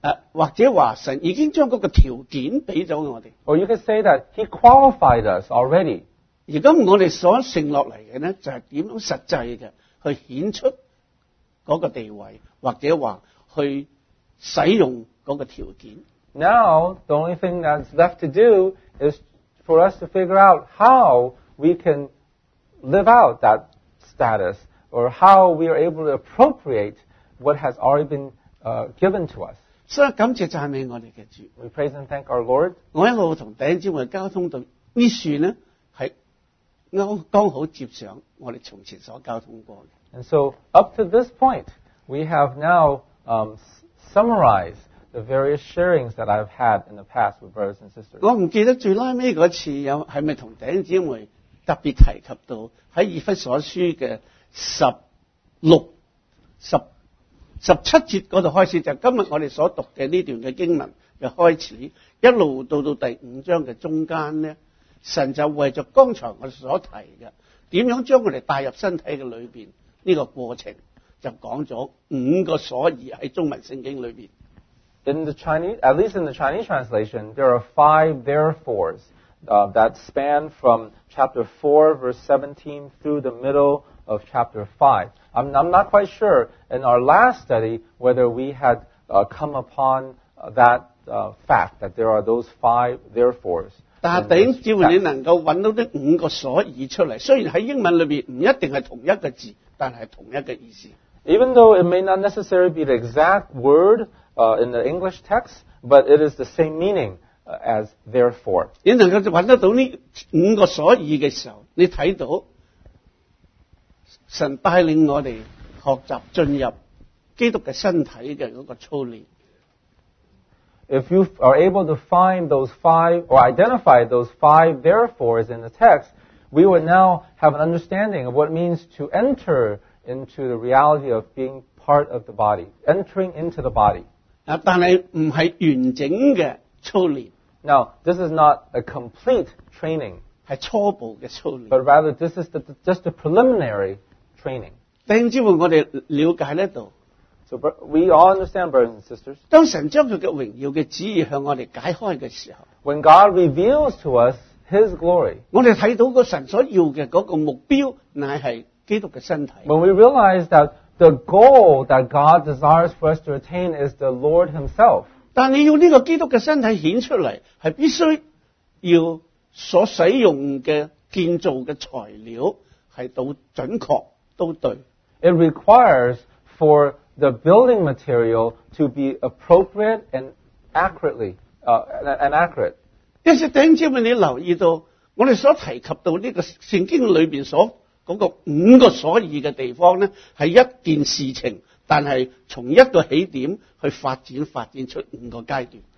誒或者話神已經將嗰個條件俾咗我哋。 Or you could say that He qualified us already. 而家我哋所剩落嚟嘅呢，就係點樣實際嘅去顯出嗰個地位，或者話去使用嗰個條件。 Now, the only thing that's left to do is for us to figure out how we can live out that status, or how we are able to appropriate what has already been uh, given to us. 所以感謝讚美我哋嘅主。 We praise and thank our Lord. 我一路同弟兄姊妹交通到呢樹呢，係啱剛好接上我哋從前所交通過嘅。 And so, up to this point, we have now um, s- summarized the various sharings that I've had in the past with brothers and sisters. 我唔記得最拉尾嗰次有係咪同弟兄姊妹特別提及到喺以弗所書嘅十六、十十七節嗰度開始，就係今日我哋所讀嘅呢段嘅經文嘅開始，一路到到第五章嘅中間呢，神就為咗剛才我哋所提嘅點樣將我哋帶入身體嘅裏邊呢個過程，就講咗五個所以喺中文聖經裏邊。 In the Chinese, at least in the Chinese translation, there are five therefores uh, that span from chapter four, verse seventeen, through the middle of chapter five. I'm, I'm not quite sure in our last study whether we had uh, come upon uh, that uh, fact that there are those five therefores. 但係弟兄姊妹，你能夠揾到呢五個所以出嚟，雖然喺英文裏邊唔一定係同一個字，但係同一個意思。 Even though it may not necessarily be the exact word uh, in the English text, but it is the same meaning uh, as therefore. 你能夠揾得到呢五個所以嘅時候，你睇到神帶領我哋學習進入基督嘅身體嘅嗰個操練。 If you are able to find those five, or identify those five therefores in the text, we would now have an understanding of what it means to enter into the reality of being part of the body, entering into the body. 啊，但係唔係完整嘅操練， Now, this is not a complete training, 係初步嘅操練。 but rather this is the, just a preliminary training. 弟兄姊妹，我哋了解呢度， So br- we all understand, brothers and sisters, 當神將佢嘅榮耀嘅旨意向我哋解開嘅時候， when God reveals to us His glory, 我哋睇到個神所要嘅嗰個目標，乃係基督嘅身體。 when we realize that the goal that God desires for us to attain is the Lord Himself, 但你要呢個基督嘅身體顯出嚟，係必須要所使用嘅建造嘅材料係到準確都對。 it requires for the building material to be appropriate and accurately uh, and, and accurate. 因此弟兄姊妹，你留意到我哋所提及到呢個聖經裏邊所嗰個五個所以嘅地方呢，係一件事情，但係從一個起點去發展，發展出五個階段。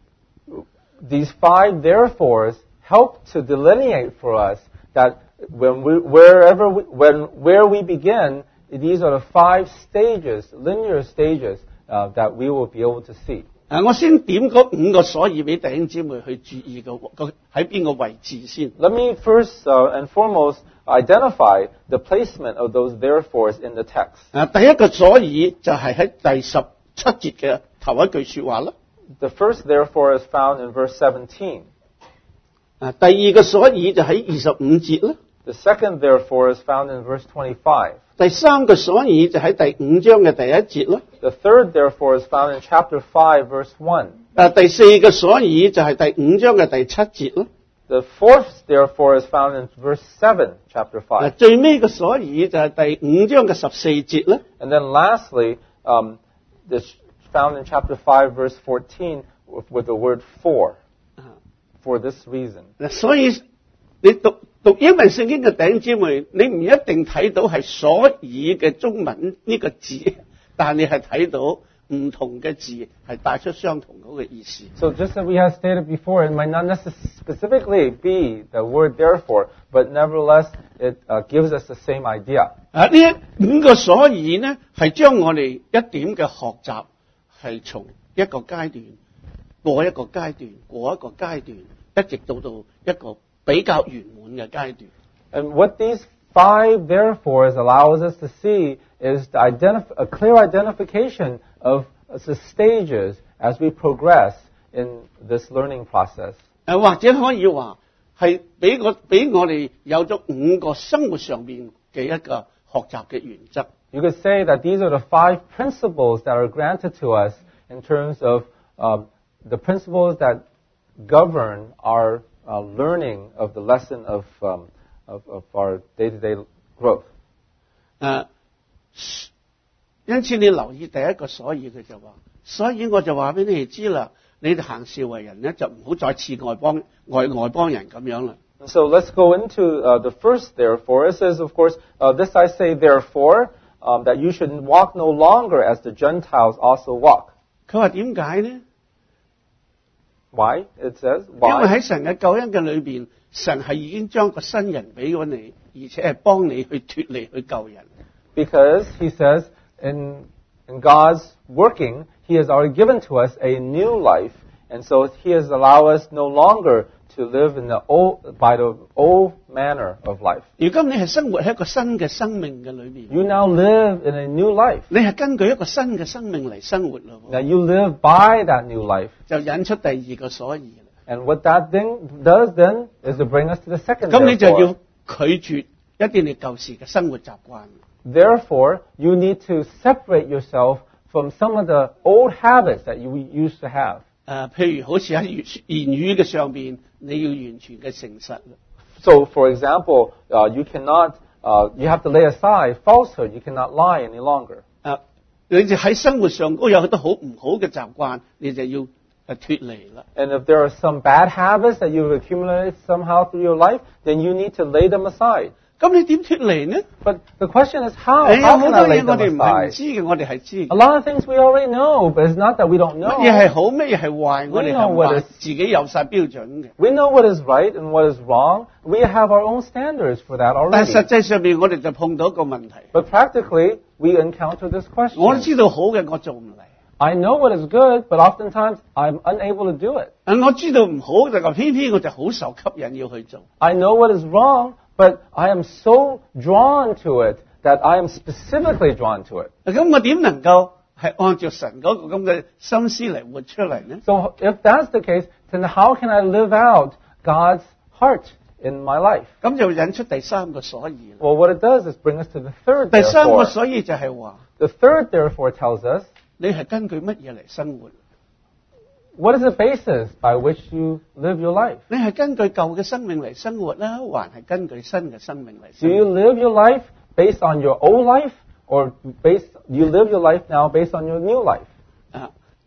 These five therefores help to delineate for us that when we, wherever we, when, where we begin, these are the five stages, linear stages, uh, that we will be able to see. 啊，我先點嗰五個所以俾弟兄姊妹去注意個個喺邊個位置先。 Let me first uh, and foremost identify the placement of those therefores in the text. 啊，第一個所以就係喺第十七節嘅頭一句說話啦。 The first therefore is found in verse seventeen. 啊，第二個所以就喺二十五節啦。 The second therefore is found in verse twenty-five. 第三個所以就喺第五章嘅第一節啦。 The third therefore is found in chapter five, verse one. 啊，第四個所以就係第五章嘅第七節啦。 The fourth therefore is found in verse seven, chapter 啊， five. 最尾個所以就係第五章嘅十四節啦。 And then lastly, um, this found in chapter five, verse fourteen, with, with the word for. For this reason. 嗱，所以你讀讀英文聖經嘅弟兄姊妹，你唔一定睇到係所以嘅中文呢個字，但你係睇到唔同嘅字係帶出相同嗰個意思。 So just as we have stated before, it might not necessarily specifically be the word therefore, but nevertheless, it uh, gives us the same idea. 啊，呢五個所以呢，係將我哋一點嘅學習係從一個階段過一個階段，過一個階段，一直到到一個比較圓滿嘅階段。 And what these five therefores allows us to see is the identif- a clear identification of the stages as we progress in this learning process. 誒或者可以話係俾我俾我哋有咗五個生活上面嘅一個學習嘅原則。 You could say that these are the five principles that are granted to us in terms of um, the principles that govern our uh, learning of the lesson of, um, of, of our day-to-day growth. 誒，因此你留意第一個所以佢就話，所以我就話俾你哋知啦，你哋行事為人咧就唔好再似外邦外外邦人咁樣啦。 So let's go into uh, the first therefore. It says, of course, uh, this I say therefore, um, that you should walk no longer as the Gentiles also walk. 佢話點解呢？ Why? It says, 因為 why? 喺神嘅救恩嘅裏邊，神係已經將個新人俾咗你，而且係幫你去脱離去救人。 Because he says, in, in God's working, he has already given to us a new life, and so he has allowed us no longer to live in the old, by the old manner of life. 如今你係生活喺一個新嘅生命嘅裏面， You now live in a new life. 你係根據一個新嘅生命嚟生活咯， Now you live by that new life. 就引出第二個所以啦。 And what that thing does then is to bring us to the second 咁你就要 therefore. 拒絕一啲你舊時嘅生活習慣。 Therefore, you need to separate yourself from some of the old habits that you used to have. 誒、譬如好似喺言言語嘅上邊，你要完全嘅誠實啦。 So, for example, uh, you cannot, uh, you have to lay aside falsehood. You cannot lie any longer. 誒、你就喺生活上都有好多好唔好嘅習慣，你就要誒脱離啦。 And if there are some bad habits that you've accumulated somehow through your life, then you need to lay them aside. 咁你點脱離呢？ But the question is how? 誒有 How 好 can 多 I lay 嘢我 them 哋唔係唔 aside? 知嘅，我哋係知 A 嘅。 lot of things we already know, but it's not that we don't 乜嘢係 know. 好，乜嘢係壞，我哋 We know 係 what 話 is- 自己有晒標準嘅。 We know what is right and what is wrong. We have our own standards for that 但係 already. 實際上面，我哋就碰到一個問題。 But practically, we encounter this 我都 question. 知道好嘅，我做唔嚟。 I know what is good, but oftentimes I'm unable to do it. 誒，我知道唔好，但係偏偏我就好受吸引要去做。 I know what is wrong, but I am so drawn to it that I am specifically drawn to it. 咁我點能夠係按照神嗰個咁嘅心思嚟活出嚟呢？ So if that's the case, then how can I live out God's heart in my life? 咁就引出第三個所以啦。 Well, what it does is bring us to the third 第三個 therefore. 所以就係話， The third therefore tells us, 你係根據乜嘢嚟生活？ what is the basis by which you live your life? 你係根據舊嘅生命嚟生活啦，還係根據新嘅生命嚟 Do 生 you 活？ live your life based on your old life, or based, you live your life now based on your new life? 啊，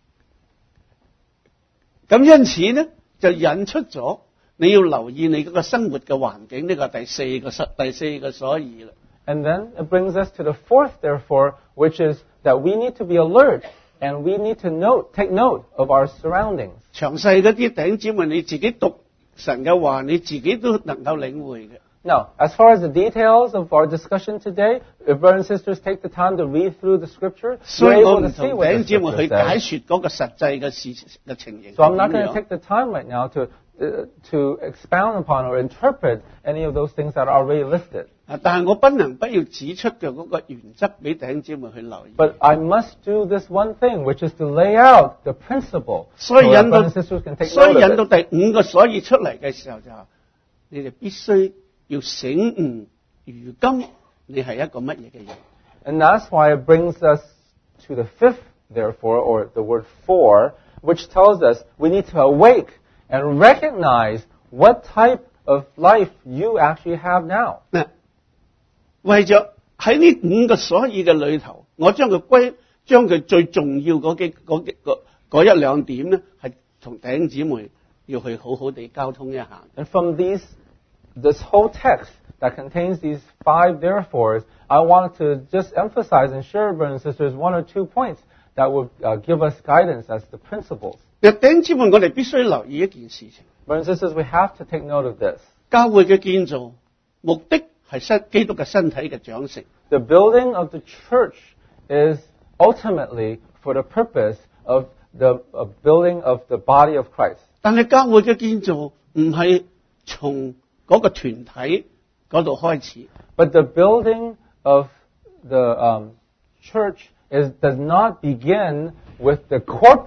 咁因此呢，就引出咗你要留意你嗰個生活嘅環境，呢個第四個所第四個所以啦。 And then it brings us to the fourth therefore, which is that we need to be alert and we need to note, take note of our surroundings. 詳細嗰啲弟兄姊妹，你自己讀神嘅話，你自己都能夠領會嘅。 Now, as far as the details of our discussion today, if brothers and sisters take the time to read through the scripture, 所 you're 以我 able 唔 to see 同 what 弟 the 兄姊妹 scripture 去解 says. 説嗰個實際嘅事嘅情形。 So I'm not going 點 to 樣 take the time right now to, uh, to expound upon or interpret any of those things that are already listed. 啊，但係我不能不要指出嘅嗰個原則俾弟兄姊妹去留意。 But I must do this one thing, which is to lay out the principle 所以 so that 引到 brothers and sisters can take 所以 note 引 of 到 it. 第五個所以出嚟嘅時候就話，你哋必須要醒悟，如今你係一個乜嘢嘅人。 And that's why it brings us to the fifth, therefore, or the word for, which tells us we need to awake and recognize what type of life you actually have now. 嗱，為咗喺呢五個所以嘅裏頭，我將佢歸，將佢最重要嗰幾嗰幾嗰嗰一兩點咧，係同弟兄姊妹要去好好地交通一下。 And from these, this whole text that contains these five therefores, I wanted to just emphasize and share, brothers and sisters, one or two points that will uh, give us guidance as the principles. 嗱，弟兄姊妹，我哋必須留意一件事情。 Brothers and sisters, we have to take note of this. 教會嘅建造目的係身基督嘅身體嘅長成， The building of the church is ultimately for the purpose of the uh, building of the body of Christ. 但係教會嘅建造唔係從嗰個團體嗰度開始， But the building of the um, church is, does not begin with the corporate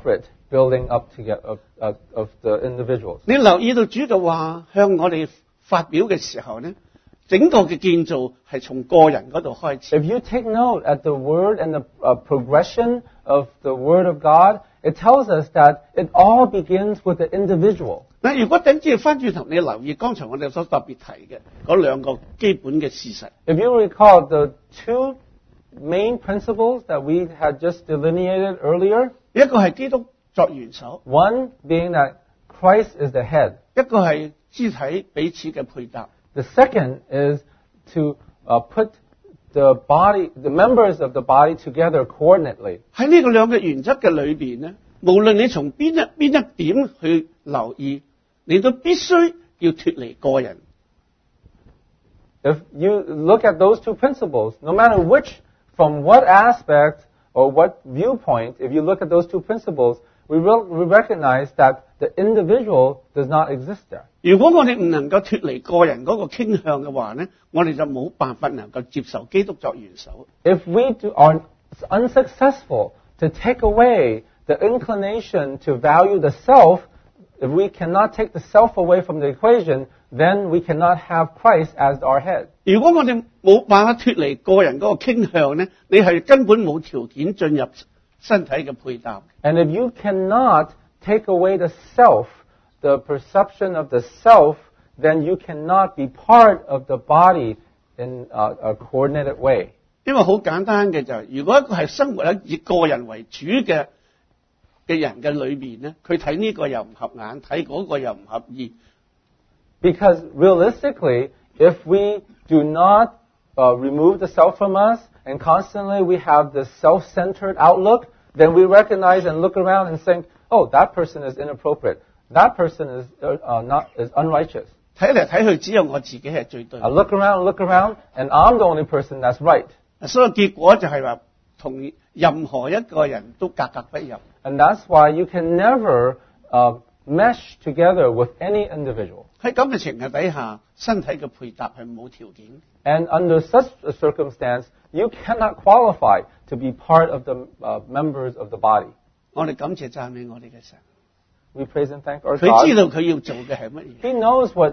building up together of, of, of the individuals. 你留意到主嘅話向我哋發表嘅時候呢，整個嘅建造係從個人嗰度開始。 If you take note at the word and the uh, progression of the word of God, it tells us that it all begins with the individual. 嗱，如果等住翻轉頭，你留意剛才我哋所特別提嘅嗰兩個基本嘅事實。 If you recall the two main principles that we had just delineated earlier, 一個係基督作元首， one being that Christ is the head. 一個係肢體彼此嘅配搭。 The second is to uh, put the body, the members of the body together coordinately. 喺呢個兩個原則嘅裏邊呢，無論你從邊一邊一點去留意，你都必須要脫離個人。 If you look at those two principles, no matter which, from what aspect or what viewpoint, if you look at those two principles, we will we recognize that the individual does not exist there. 如果我哋唔能夠脫離個人嗰個傾向嘅話呢，我哋就冇辦法能夠接受基督作元首。 If we do, are unsuccessful to take away the inclination to value the self, if we cannot take the self away from the equation, then we cannot have Christ as our head. 如果我哋冇辦法脫離個人嗰個傾向呢，你係根本冇條件進入身體嘅配搭。 And if you cannot take away the self, the perception of the self, then you cannot be part of the body in a, a coordinated way. 因為好簡單嘅就係、如果一個係生活喺以個人為主嘅嘅人嘅裏邊呢，佢睇呢個又唔合眼，睇嗰個又唔合意。 Because realistically, if we do not uh, remove the self from us and constantly we have this self-centered outlook, then we recognize and look around and think, oh, that person is inappropriate. That person is uh, uh, not is unrighteous. 睇嚟睇去，只有我自己係最對。 I look around, look around, and I'm the only person that's right. 所以結果就係話，同任何一個人都格格不入。 And that's why you can never uh, mesh together with any individual. 喺咁嘅情況底下，身體嘅配搭係冇條件。 And under such a circumstance, you cannot qualify to be part of the uh, members of the body. 我哋感謝讚美我哋嘅神， We praise and thank our 佢知 God. 道佢要做嘅係乜嘢， He knows what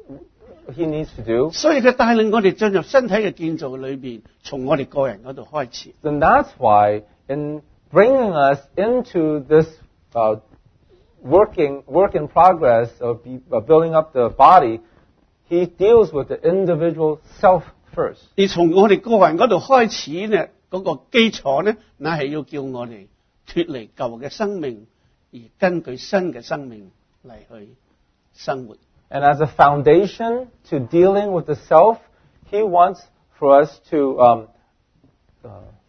He needs to do. 所以佢帶領我哋進入身體嘅建造裏邊，從我哋個人嗰度開始。 Then that's why in bringing us into this uh, working work in progress of be, uh, building up the body, He deals with the individual self first. 而從我哋個人嗰度開始呢，嗰、個基礎呢，乃係要叫我哋脫離舊嘅生命，而根據新嘅生命嚟去生活。 And as a foundation to dealing with the self, He wants for us to um, uh,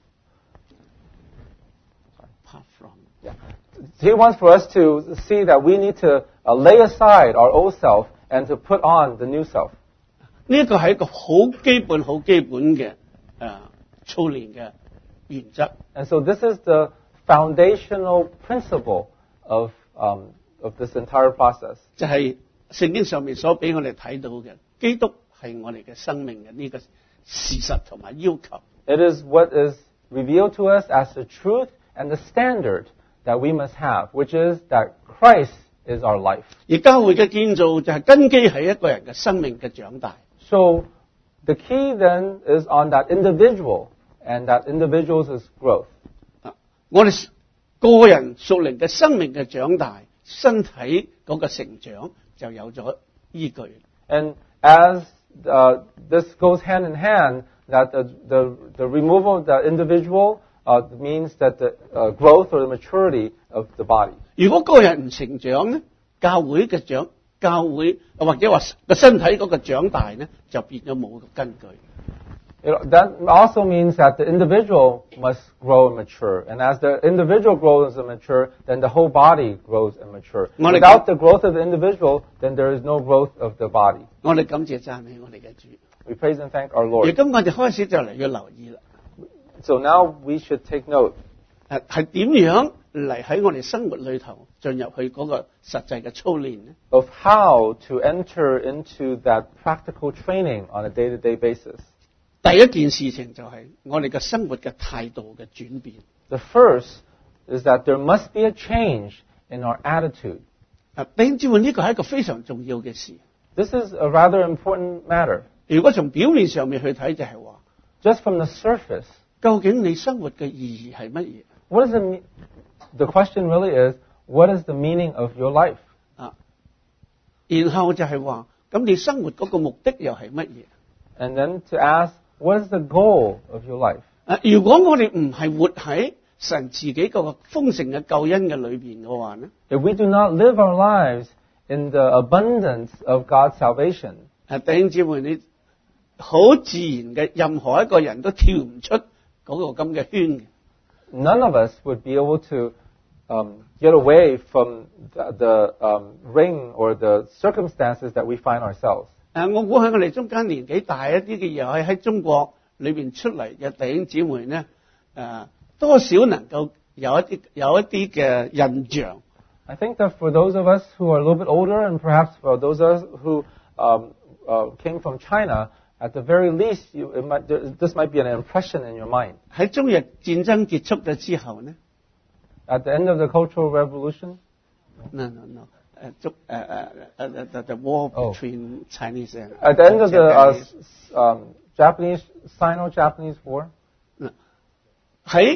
Apart from yeah, He wants for us to see that we need to uh, lay aside our old self and to put on the new self. 呢一個係一個好基本、好基本嘅誒、呃、操練嘅原則。 And so this is the foundational principle of um, of this entire process. 就係聖經上面所俾我哋睇到嘅，基督係我哋嘅生命嘅呢個事實同埋要求。 It is what is revealed to us as the truth and the standard that we must have, which is that Christ is our life. 而教會嘅建造就係根基喺一個人嘅生命嘅長大。 So the key then is on that individual, and that individual's growth. 啊，我哋個人屬靈嘅生命嘅長大，身體嗰個成長就有咗依據。 And as uh, this goes hand in hand, that the, the, the removal of the individual uh, means that the uh, growth or the maturity of the body. 如果個人唔成長咧，教會嘅長教會或者話個身體嗰個長大咧，就變咗冇個根據。 You know, that also means that the individual must grow and mature. And as the individual grows and mature, then the whole body grows and mature. Without the growth of the individual, then there is no growth of the body. 我哋感謝讚美我哋嘅主。 We praise and thank our 而 Lord. 今我哋開始就嚟要留意啦， So now we should take note 誒係點樣嚟喺我哋生活裏頭進入去嗰個實際嘅操練呢？ of how to enter into that practical training on a day-to-day basis. 第一件事情就係我哋嘅生活嘅態度嘅轉變。 The first is that there must be a change in our attitude. 啊，弟兄姊妹，呢個係一個非常重要嘅事。 This is a rather important matter. 如果從表面上面去睇，就係話， Just from the surface, 究竟你生活嘅意義係乜嘢？ what is the me- the question really is, what is the meaning of your life? 啊，然後就係話，咁你生活嗰個目的又係乜嘢？ And then to ask, what is the goal of your life? 啊，如果我哋唔係活喺神自己個豐盛嘅救恩嘅裏邊嘅話呢， If we do not live our lives in the abundance of God's salvation, 啊，弟兄姊妹，你好自然嘅，任何一個人都跳唔出嗰個咁嘅圈嘅。 none of us would be able to um, get away from the, the um, ring or the circumstances that we find ourselves. 誒，我估喺我哋中間年紀大一啲嘅，又係喺中國裏邊出嚟嘅弟兄姊妹呢，誒，多少能夠有一啲有一啲嘅印象。 I think that for those of us who are a little bit older, and perhaps for those of us who um, uh, came from China, at the very least, you, it might, this might be an impression in your mind. 喺中日戰爭結束咗之後呢 At the end of the Cultural Revolution, ？No no no，誒中誒誒誒 the the war Oh. between Chinese and at the end of the uh, Japanese. s- um, Japanese Sino-Japanese War, 喺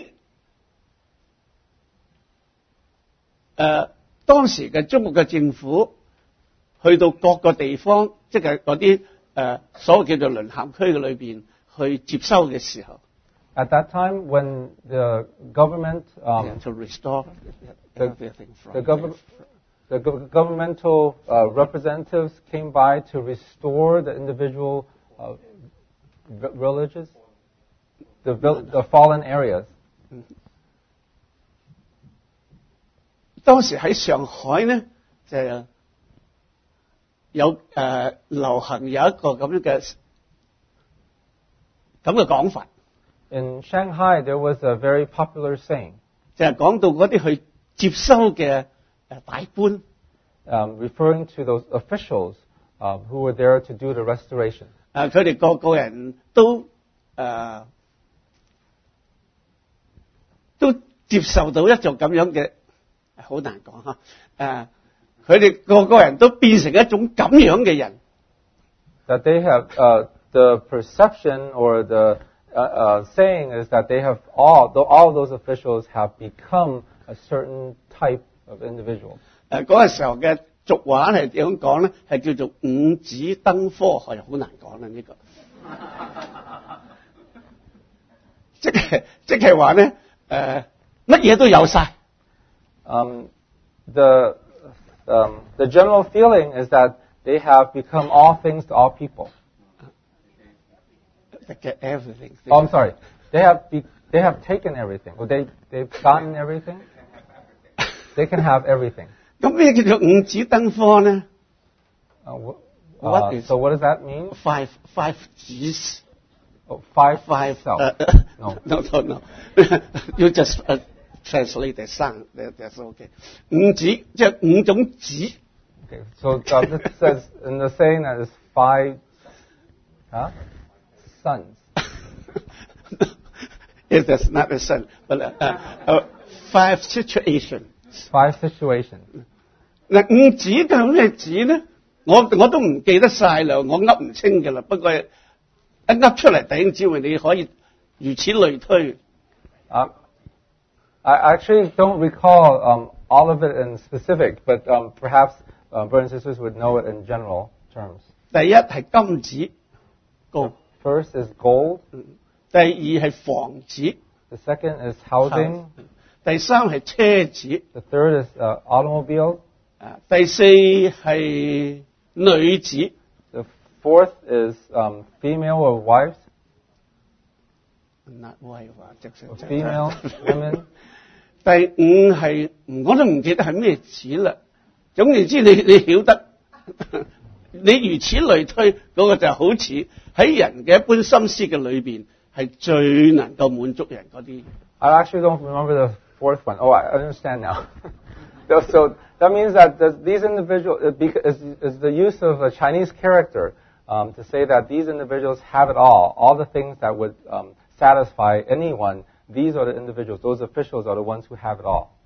誒當時嘅中國嘅政府去到各個地方，即係嗰啲誒所謂叫做淪陷區嘅裏邊去接收嘅時候 at that time when the government, um, ，to restore the, everything from the, gov- the gov- governmental uh, representatives came by to restore the individual uh, v- villages, the, vil- the fallen areas. 當時喺上海呢，就有誒、呃、流行有一個咁樣嘅咁嘅講法， In Shanghai, there was a very popular saying 就係講到嗰啲去接收嘅誒大官。 um, referring to those officials um, who were there to do the restoration. 誒佢哋個個人都誒、呃、都接受到一種咁樣嘅，好難講嚇。誒佢哋個個人都變成一種咁樣嘅人。 That they have, uh, the perception or the uh, uh, saying is that they have all, the, all those officials have become a certain type of individual. 誒嗰個時候嘅俗話係點樣講咧？係叫做五子登科，係好難講啦呢個。即係即係話咧誒乜嘢都有晒。 Um, the, um, the general feeling is that they have become all things to all people. They get everything. Oh, I'm sorry. They have, be, they have taken everything. Well, they, they've gotten everything. They can have everything. 咁咩叫做五子登科咧 Uh, wh- What uh, is- so what does that mean? ？Five five 子 Oh, five five self. uh, No. no no no you just uh, translate the sound that, that's okay 五子即係五種子 Okay, so uh, this says in the saying that is five, huh? Sons. Yes, that's not a son but uh, uh, uh, five situation Five situations. 嗱五子究竟咩子咧？我我都唔記得晒啦，我噏唔清㗎啦。不過一噏出嚟，弟兄姊妹你可以如此類推。 Um, I actually don't recall um, all of it in specific, but um, perhaps uh, brothers and sisters would know it in general terms. 第一係金子高， First is gold. 第二係房子， The second is housing. 第三係車子， The third is uh, automobile. 啊，第四係女子， The fourth is um, female or wives. not wife 啊，即係 Or female, women. 第五係我都唔記得係咩子啦。總言之，你你曉得，你如此類推，嗰、個就好似喺人嘅一般心思嘅裏邊係最能夠滿足人嗰啲。 I actually don't remember the fourth one. Oh, I understand now. So- so that means that the, these individuals uh, bec- is, is the use of a Chinese character um, to say that these individuals have it all, all the things that would um, satisfy anyone. These are the individuals; those officials are the ones who have it all.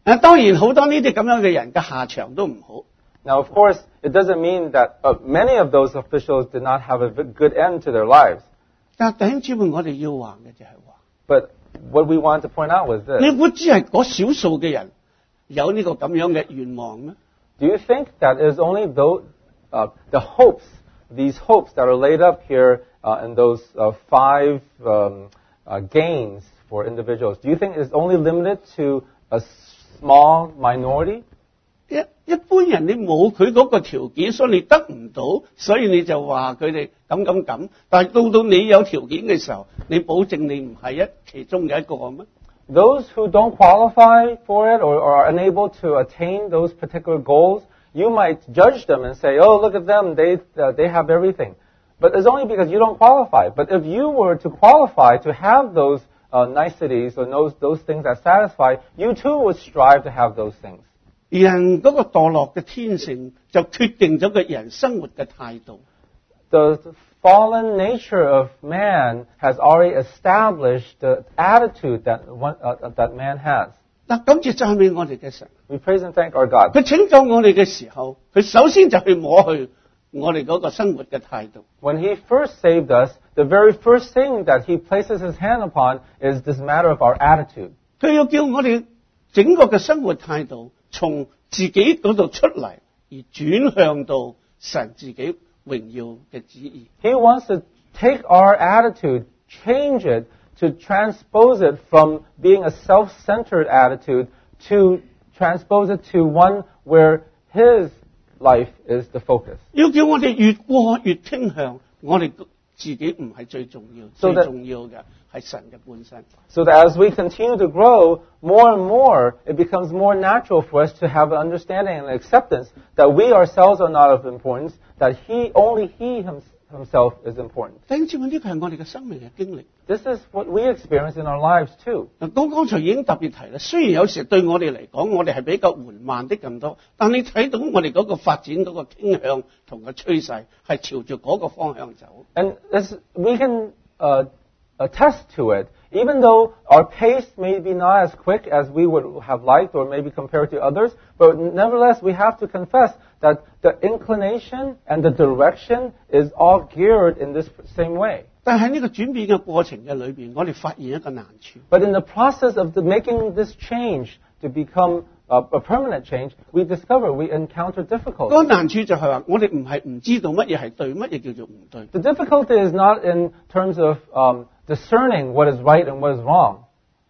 啊，當然好多呢啲咁樣嘅人嘅下場都唔好。 Now, of course, it doesn't mean that uh, many of those officials did not have a good end to their lives. 但係弟兄姊妹，我哋要話嘅就係話， But what we wanted to point out was 你 this. 估只係嗰少數嘅人有呢個咁樣嘅願望咩？ Do you think that it is only those, uh, the hopes, these hopes that are laid up here uh, in those uh, five um, uh, gains for individuals, do you think it's only limited to a small minority? 一一般人你冇佢嗰個條件，所以你得唔到，所以你就話佢哋咁咁咁。但係到到你有條件嘅時候，你保證你唔係一其中嘅一個咩？ Those who don't qualify for it or, or are unable to attain those particular goals, you might judge them and say, oh, look at them, they, uh, they have everything. But it's only because you don't qualify. But if you were to qualify to have those uh, niceties or those, those things that satisfy, you too would strive to have those things. 人嗰個墮落嘅天性就決定咗個人生活嘅態度。 The fallen nature of man has already established the attitude that, one, uh, that man has. 嗱，感謝讚美我哋嘅神， We praise and thank our God. 佢拯救我哋嘅時候，佢首先就去摸去我哋嗰個生活嘅態度。 When He first saved us, the very first thing that He places His hand upon is this matter of our attitude. 佢要叫我哋整個嘅生活態度從自己嗰度出嚟，而轉向到神自己榮耀嘅旨意。 He wants to take our attitude, change it, to transpose it from being a self-centered attitude to transpose it to one where His life is the focus. 要叫我哋越過越傾向我哋自己唔係最重要， So 最 that- 重要嘅係神嘅本身。 So that as we continue to grow more and more, it becomes more natural for us to have an understanding and acceptance that we ourselves are not of importance, that He, only He him, Himself is important. 弟兄姊妹，呢個係我哋嘅生命嘅經歷。 This is what we experience in our lives too. 嗱，剛剛才已經特別提啦。雖然有時對我哋嚟講，我哋係比較緩慢的咁多，但你睇到我哋嗰個發展嗰個傾向同個趨勢係朝住嗰個方向走。 And as we can uh, attest to it, even though our pace may be not as quick as we would have liked or maybe compared to others, but nevertheless we have to confess that the inclination and the direction is all geared in this same way. 但係喺呢個轉變嘅過程嘅裏邊，我哋發現一個難處。 But in the process of the making this change to become a, a permanent change, we discover we encounter 嗰 difficulty. 個難處就係話，我哋唔係唔知道乜嘢係對，乜嘢叫做唔對。 The difficulty is not in terms of um, discerning what is right and what is wrong.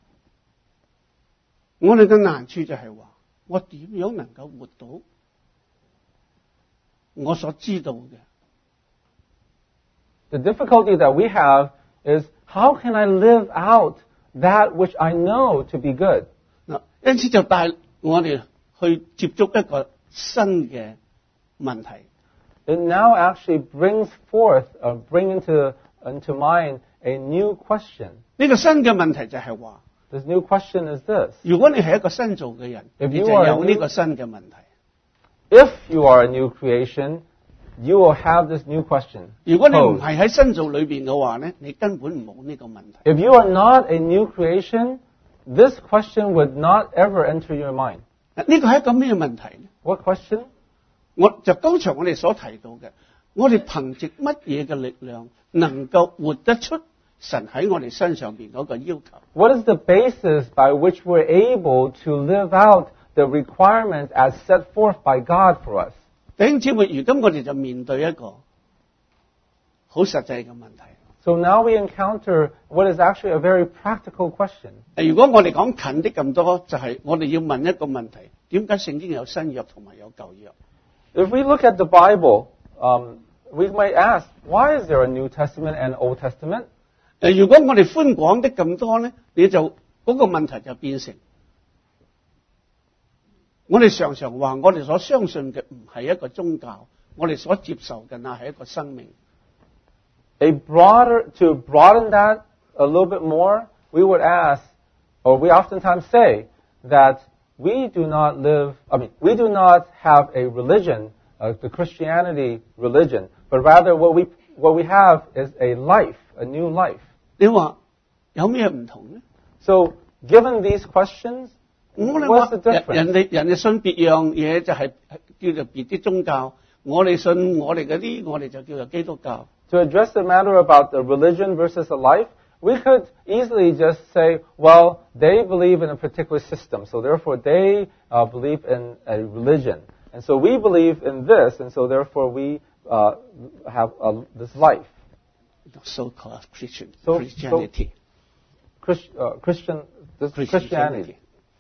我哋嘅難處就係話，我點樣能夠活到我所知道嘅？ The difficulty that we have is how can I live out that which I know to be good? 嗱，因此就帶我哋去接觸一個新嘅問題。 It now actually brings forth, uh, bring into, into mind a new question. 呢個新嘅問題就係話， This new question is this. 如果你係一個新造嘅人， If 你 you 就 are a 有呢 new- 個新嘅問題。 If you are a new creation, you will have this new question. 如果你唔 posed. 係喺新造裏邊嘅話咧，你根本冇呢個問題。 If you are not a new creation, this question would not ever enter your mind. 呢個係一個咩問題呢？ What question? 我就剛才我哋所提到嘅，我哋憑藉乜嘢嘅力量能夠活得出神喺我哋身上邊嗰個要求？ What is the basis by which we're able to live out the requirements as set forth by God for us? 弟兄姊妹，如今我哋就面對一個好實際嘅問題。 So now we encounter what is actually a very practical question. 如果我哋講近的咁多，就係、我哋要問一個問題：點解聖經有新約同埋有舊約？ If we look at the Bible, um, we might ask, why is there a New Testament and Old Testament? 誒，如果我哋寬廣的咁多咧，你就嗰、個問題就變成，我哋常常話我哋所相信嘅唔係一個宗教，我哋所接受嘅那係一個生命。 A broader, to broaden that a little bit more, we would ask, or we oftentimes say, that we do not live, I mean, we do not have a religion, uh, the Christianity religion, but rather what we, what we have is a life, a new life. 你話有咩唔同呢？ So, given these questions, 我哋 What's 話 the 人 difference? 人哋人哋信別樣嘢就係叫做別啲宗教，我哋信我哋嗰啲，我哋就叫做基督教。 To address the matter about the religion versus the life, we could easily just say, well, they believe in a particular system, so therefore they uh, believe in a religion. And so we believe in this, and so therefore we uh, have uh, this life. So-called Christian So- Christianity， Christ, uh, Christian, this Christianity.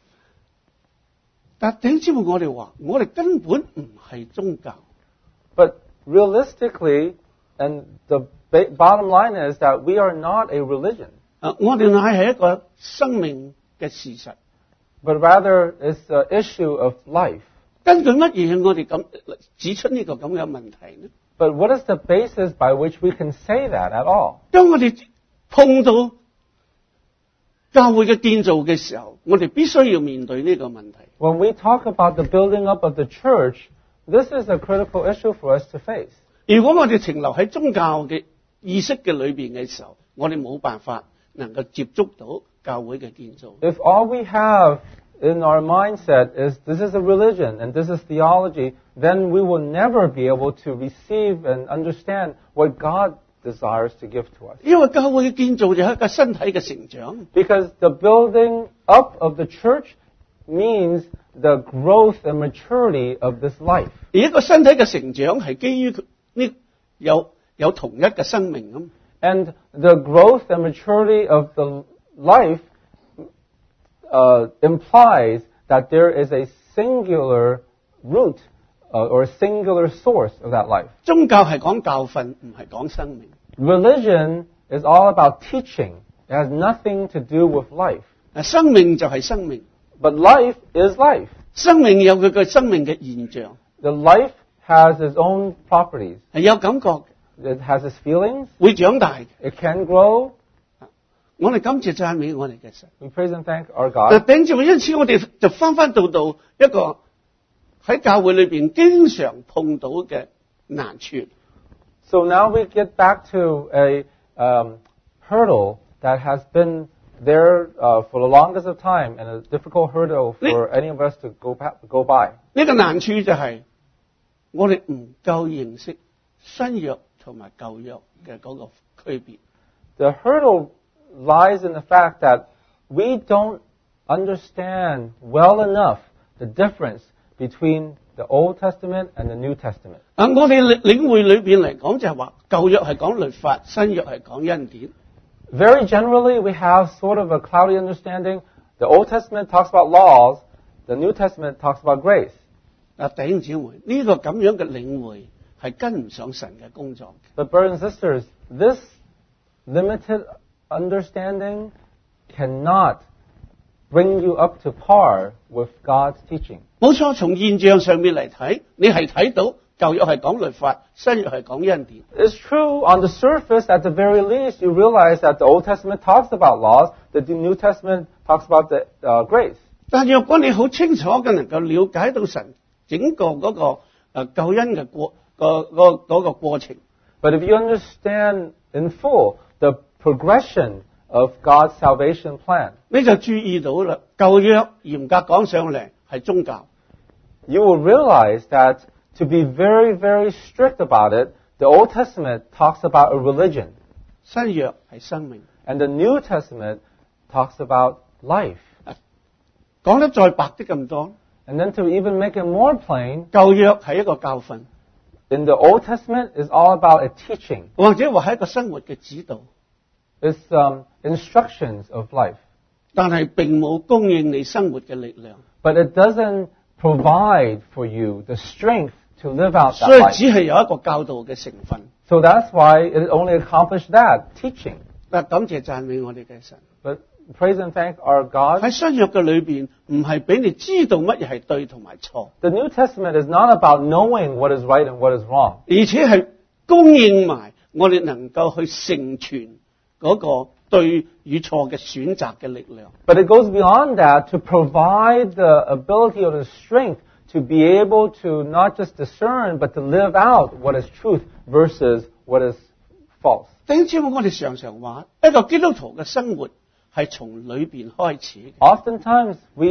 但點知我哋話，我哋根本唔係宗教。 But realistically, and the ba- bottom line is that we are not a religion, 啊，我哋乃係一個生命嘅事實。 but rather it's an issue of life. 根據乜嘢我哋咁指出呢個咁嘅問題呢？ But what is the basis by which we can say that at all? 當我哋碰到教會嘅建造嘅時候，我哋必須要面對呢個問題。 When we talk about the building up of the church, this is a critical issue for us to face. 如果我哋停留喺宗教嘅意識嘅裏邊嘅時候，我哋冇辦法能夠接觸到教會嘅建造。 If all we have in our mindset is this is a religion and this is theology, then we will never be able to receive and understand what God desires to give to us. 因為教會嘅建造就係一個身體嘅成長， Because the building up of the church means the growth and maturity of this life. 而一個身體嘅成長係基於佢呢有有同一嘅生命咁。 And the growth and maturity of the life uh, implies that there is a singular root uh, or a singular source of that life. 宗教係講教訓，唔係講生命。 Religion is all about teaching. It has nothing to do with life. 啊，生命就係生命， But life is life. 生命有佢嘅生命嘅現象， The life has its own properties. 係有感覺嘅， It has its feelings. 會長大嘅。 It can grow. 我哋感謝讚美我哋嘅神。 We praise and thank our 但 God. 頂住，因此我哋就翻翻到到一個喺教會裏邊經常碰到嘅難處。 So now we get back to a um, hurdle that has been there uh, for the longest of time and a difficult hurdle for any of us to go, pa- go by. 呢個難處就係我哋唔夠認識新約同埋舊約嘅嗰個區別。 The hurdle lies in the fact that we don't understand well enough the difference between the Old Testament and the New Testament. 啊，我哋領領會裏邊嚟講就係話舊約係講律法，新約係講恩典。 Very generally, we have sort of a cloudy understanding. The Old Testament talks about laws. The New Testament talks about grace. 啊，弟兄姊妹，呢、個咁樣嘅領會係跟唔上神嘅工作嘅。 But brothers and sisters, this limited understanding cannot bring you up to par with God's teaching. 冇錯，從現象上面嚟睇，你係睇到舊約係講律法，新約係講恩典。 It's true on the surface, at the very least, you realize that the Old Testament talks about laws, that the New Testament talks about the uh, grace. 但若果你好清楚嘅能夠了解到神整個嗰、個、呃、救恩嘅過個個嗰個過程， But if you understand in full the progression of God's salvation plan, 你就注意到啦。舊約嚴格講上嚟係宗教， you will realize that to be very, very strict about it, the Old Testament talks about a religion, 新約係生命。 and the New Testament talks about life. 講得再白啲咁多， And then to even make it more plain, 舊約係一個教訓， in the Old Testament is all about a teaching. 或者話係一個生活嘅指導， It's um, instructions of life. 但係並冇供應你生活嘅力量， But it doesn't provide for you the strength to live out 所 that 以 life. 只係有一個教導嘅成分。 So that's why it only accomplished that, teaching. 嗱，感謝讚美我哋嘅神。 But praise and thank our God. 喺新約嘅裏邊，唔係俾你知道乜嘢係對同埋錯， The New Testament is not about knowing what is right and what is wrong. 而且係供應埋我哋能夠去成全嗰個對與錯嘅選擇嘅力量。 But it goes beyond that to provide the ability or the strength to be able to not just discern, but to live out what is truth versus what is false. 弟兄姊妹，我哋常常話，一個基督徒嘅生活係從裏邊開始嘅。 Oftentimes we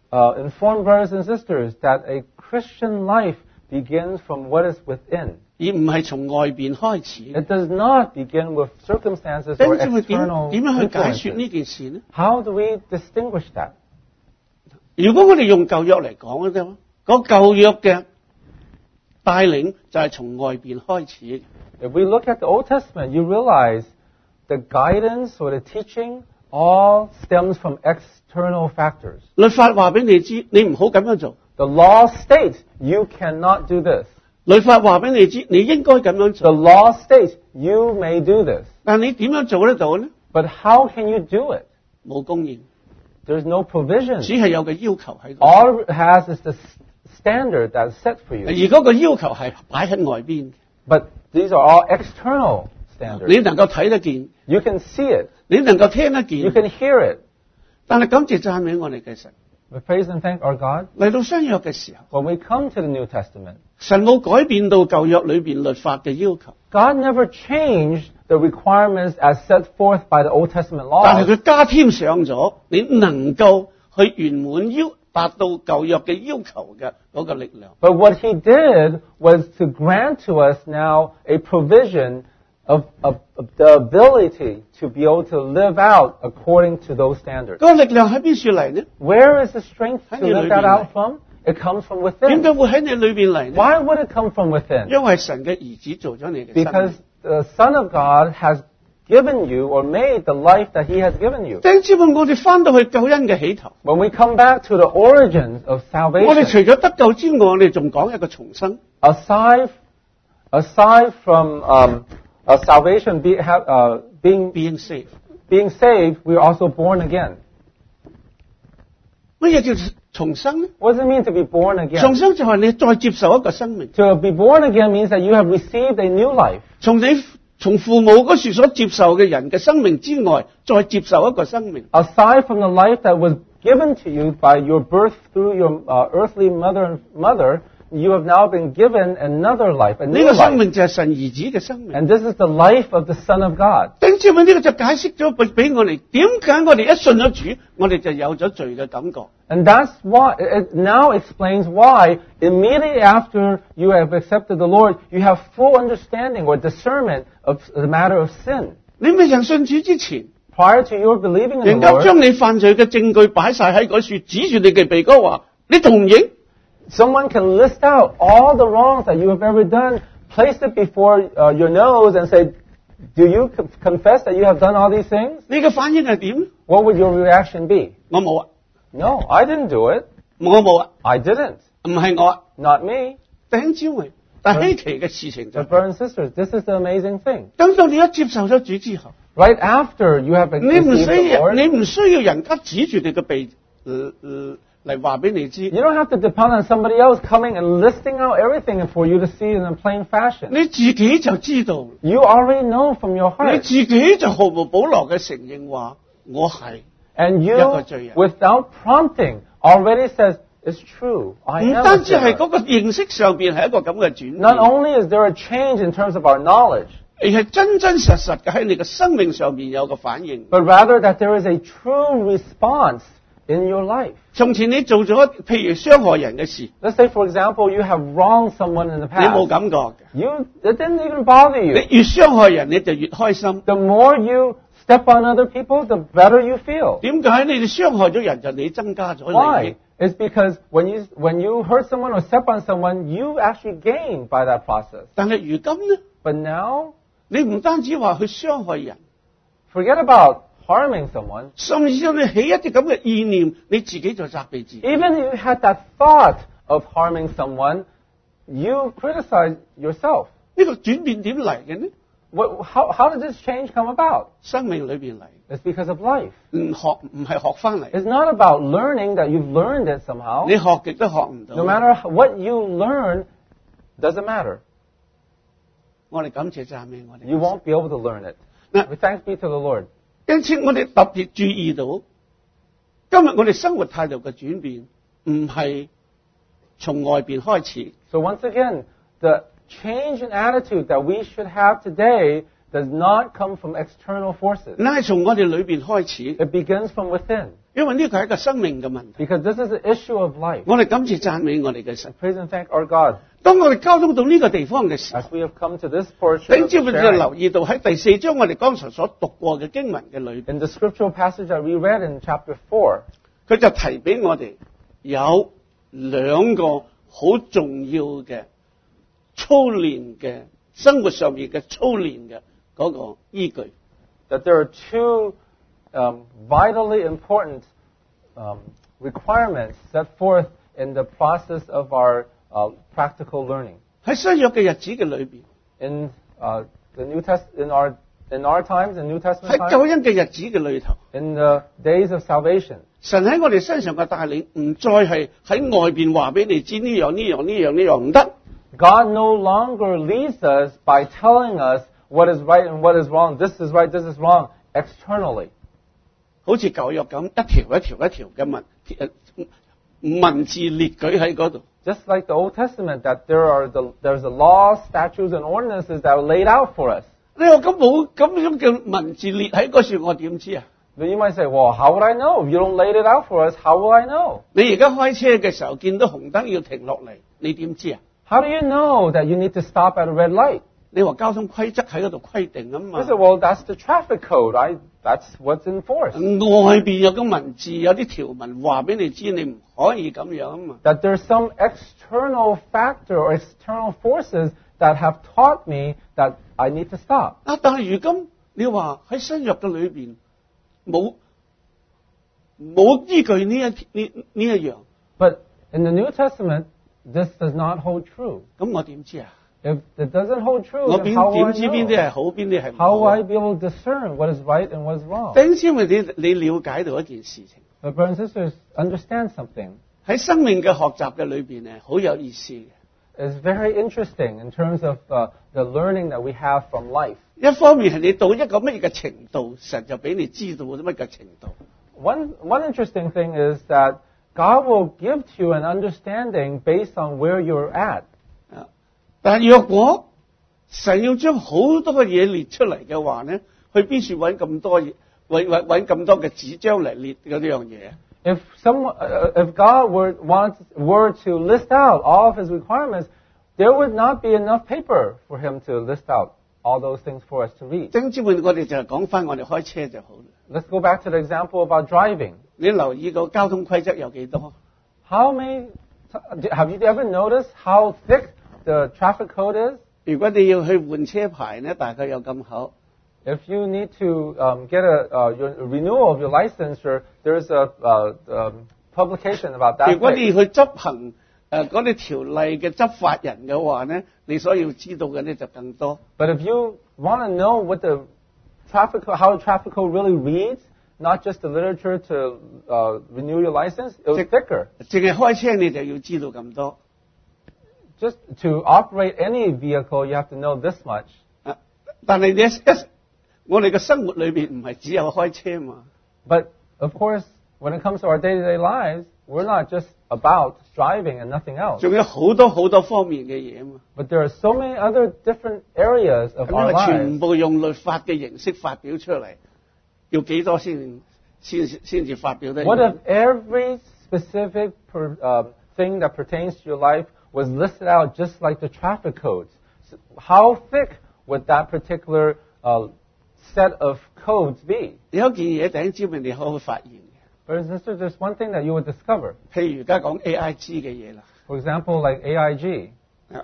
uh, inform brothers and sisters that a Christian life begins from what is within. 而唔係從外邊開始。 It does not begin with circumstances 弟 or 兄姊妹點 external 點樣去解説 influences. 呢件事呢？ How do we distinguish that? 如果我哋用舊約嚟講咧，嗰舊約嘅帶領就係從外邊開始。 If we look at the Old Testament, you realize the guidance or the teaching all stems from external factors. 律法話俾你知，你唔好咁樣做。 The law states you cannot do this. 律法話俾你知，你應該咁樣 The 做。 law states you may do this. 但你點樣做得到呢？ But how can you do it? 冇供應， There's no provision. 只係有個要求喺度。 All it has is the s- standard that's set for 而 you. 嗰個要求係擺喺外邊， But these are all external 你 standards. 能夠睇得見， You can see it. 你能夠聽得 You 見。 can hear it. 但係感謝讚美我哋嘅神， We praise and thank our God. 嚟到新約嘅時候， When we come to the New Testament, 神冇改變到舊約裏邊律法嘅要求， God never changed the requirements as set forth by the Old Testament 但係 law. 佢加添上咗，你能夠去圓滿要達到舊約嘅要求嘅嗰個力量。 But what he did was to grant to us now a provision of, of, of the ability to be able to live out according to those standards. 嗰個力量喺邊處嚟呢？ Where is the strength to 喺你 live 裏 that 邊 out from? It comes from 點 within. 解會喺你裏邊嚟呢？ Why would it come from within? 因為神嘅兒子做咗你嘅生 Because 命。 the Son of God has given you or made the life that he has given you. 弟兄姊妹，我哋翻到去救恩嘅起頭， When we come back to the origins of 我哋 salvation, 除咗得救之外，我哋仲講一個重生。 aside, aside from um, uh, salvation be, ha, uh, being, being saved， being saved, we are also born again. 乜嘢叫重生呢？ What does it mean to be born 重 again? 生就係你再接受一個生命， To be born again means that you have received a new life. 從你從父母嗰時所接受嘅人嘅生命之外，再接受一個生命。 Aside from the life that was given to you by your birth through your uh, earthly mother and mother, you have now been given another life, a 呢 new 個生 life. 命就係神兒子嘅生命。 And this is the life of the Son of God. 弟兄姊妹，呢個就解釋咗俾俾我哋點解我哋一信咗主，我哋就有咗罪嘅感覺。 And that's why, it now explains why immediately after you have accepted the Lord, you have full understanding or discernment of the matter of sin. 你未曾信主之前， Prior to your believing in 人 the 家將 Lord, 你犯罪嘅證據擺晒喺嗰處，指住你嘅鼻哥話：你同唔認？ someone can list out all the wrongs that you have ever done, place it before uh, your nose and say, do you co- confess that you have done all these things? 你嘅反應係點？ What would your reaction be? 我冇啊， No, I didn't do it. 我冇啊， I didn't. 唔係我啊。 Not me. 弟兄姊妹，但係稀奇嘅事情就 But 係 brothers and sisters, this is the amazing thing. 等到你一接受咗主之後， Right after you have 你唔 received 需 the 要 Lord, 你唔需要人家指住你嘅鼻呃呃嚟話俾你知， you don't have to depend on somebody else coming and listing out everything for you to see in a plain fashion. 你自己就知道， You already know from your 你 heart. 自己就毫無保留嘅承認話我係。 And you, 一個罪人。 without prompting, already says, it's true. I 唔 am a 單止係 sinner. 嗰個認識上邊係一個咁嘅轉 Not 變， only is there a change in terms of our knowledge, 而係真真實實嘅喺你嘅生命上邊有個反應。 but rather that there is a true response in your life. 從前你做咗譬如傷害人嘅事， Let's say, for example, you have wronged someone in the 你冇 past. 感覺嘅， You, it didn't even bother 你 you. 越傷害人你就越開心。 The more you step on other people, the better you feel. 點解你哋傷害咗人就你增加咗利益 Why? It's because when you, when you hurt someone or step on someone, you actually gain by that process. 但係如今呢， But now, 你唔單止話去傷害人， forget about harming someone. 甚至乎你起一啲咁嘅意念，你自己就責備自己。 Even if you had that thought of harming someone, you criticize yourself. 呢個轉變點嚟嘅呢？ What, how, how did this change come about? 生命裏邊嚟， It's because of life. 唔學唔係學翻嚟， It's not about learning that you've learned it somehow. 你學極都學唔到。 No matter what you learn, doesn't matter. 我哋感謝讚美我哋。 You won't be able to learn it. Now- We thanks be to the Lord. 因此我哋特別注意到，今日我哋生活態度嘅轉變，唔係從外邊開始， So once again, the change in attitude that we should have today does not come from external forces. 乃係從我哋裏邊開始。 It begins from within. 因為呢個係一個生命嘅問題。 Because this is an issue of life. 我哋感謝讚美我哋嘅神。 Praise and thank our God. 當我哋交通到呢個地方嘅時候， As we have come to this portion 弟兄 of 姊妹就 sharing, 留意到喺第四章我哋剛才所讀過嘅經文嘅裏邊， in the scriptural passage that we read in chapter four, 佢就提俾我哋有兩個好重要嘅操練嘅生活上面嘅操練嘅嗰個依據。 that there are two um, vitally important um, requirements set forth in the process of our uh, practical learning. 喺新約嘅日子嘅裏邊， In uh, the New Test, in our in our times, in New Testament 喺救 times, 恩嘅日子嘅裏頭， in the days of salvation, 神喺我哋身上嘅帶領唔再係喺外邊話俾你知呢樣呢樣呢樣呢樣唔得。 God no longer leads us by telling us what is right and what is wrong. This is right, this is wrong externally. 好似舊約咁一條一條一條嘅文誒文字列舉喺嗰度。 Just like the Old Testament, that there are the, there's the laws, statutes, and ordinances that are laid out for us. 你話咁冇咁樣嘅文字列喺嗰處，我點知啊？ But you might say, well, how would I know? If you don't lay it out for us, how will I know? 你而家開車嘅時候見到紅燈要停落嚟，你點知啊？ How do you know that you need to stop at a red light? 你話交通規則喺嗰度規定啊嘛 You。say, well, that's the traffic code. I, that's what's enforced. 外邊有個文字有啲條文話俾你知，你唔可以咁樣啊嘛。 That there's some external factor or external forces that have taught me that I need to stop. 啊，但係如今你話喺新約嘅裏邊冇冇依據呢一呢呢一樣， But in the New Testament, this does not hold true. 咁我點知啊？ If it doesn't hold true, 我 then 邊 how will I 點知邊啲 know? 係好，邊啲係唔 How 好 will I 啊？ be able to discern what is right and what is wrong? 弟兄姊妹，你你了解到一件事情 But brothers and sisters, understand something. 喺生命嘅學習嘅裏邊咧，好有意思嘅。 It's very interesting in terms of uh, the learning that we have from life. 一方面係你到一個乜嘢嘅程度，神就俾你知道啲乜嘅程度。 One, one interesting thing is that God will give to you an understanding based on where you're at. 啊，但係若果神要將好多嘅嘢列出嚟嘅話咧，去邊處揾咁多嘢，揾揾揾咁多嘅紙張嚟列嗰樣嘢啊？ If someone, uh, if God were wants were to list out all of His requirements, there would not be enough paper for Him to list out all those things for us to read. 弟兄姊妹，我哋就係講翻我哋開車就好啦。 Let's go back to the example about driving. 你留意個交通規則有幾多？ How many? Have you ever noticed how thick the traffic code is? 如果你要去換車牌咧，大概有咁厚。 If you need to um, get a, uh, your a renewal of your licensure, there's a uh, um, publication about 如 that. 果 thick. 你去執行誒嗰啲條例嘅執法人嘅話咧，你所要知道嘅咧就更多。 But if you want to know what the traffic, co- how the traffic code really reads, not just the literature to uh, renew your license, it was Check. thicker. 淨係開車你就要知道咁多。 Just to operate any vehicle, you have to know this much. 啊，但係你一一我哋嘅生活裏邊唔係只有開車嘛。 But of course, when it comes to our day-to-day lives, we're not just about driving and nothing else. 仲有好多好多方面嘅嘢嘛。 But there are so many other different areas of 咁 our 啊，全 lives. 部用律法嘅形式發表出嚟，要幾多先先先至發表得？ What if every specific per, um, thing that pertains to your life was listed out just like the traffic codes? So how thick would that particular uh, set of codes be? 有一件嘢弟兄姊妹你可以發現嘅， Brothers and sisters, there's one thing that you would discover. 譬如而家講 A I G 嘅嘢啦， For example, like A I G. 啊，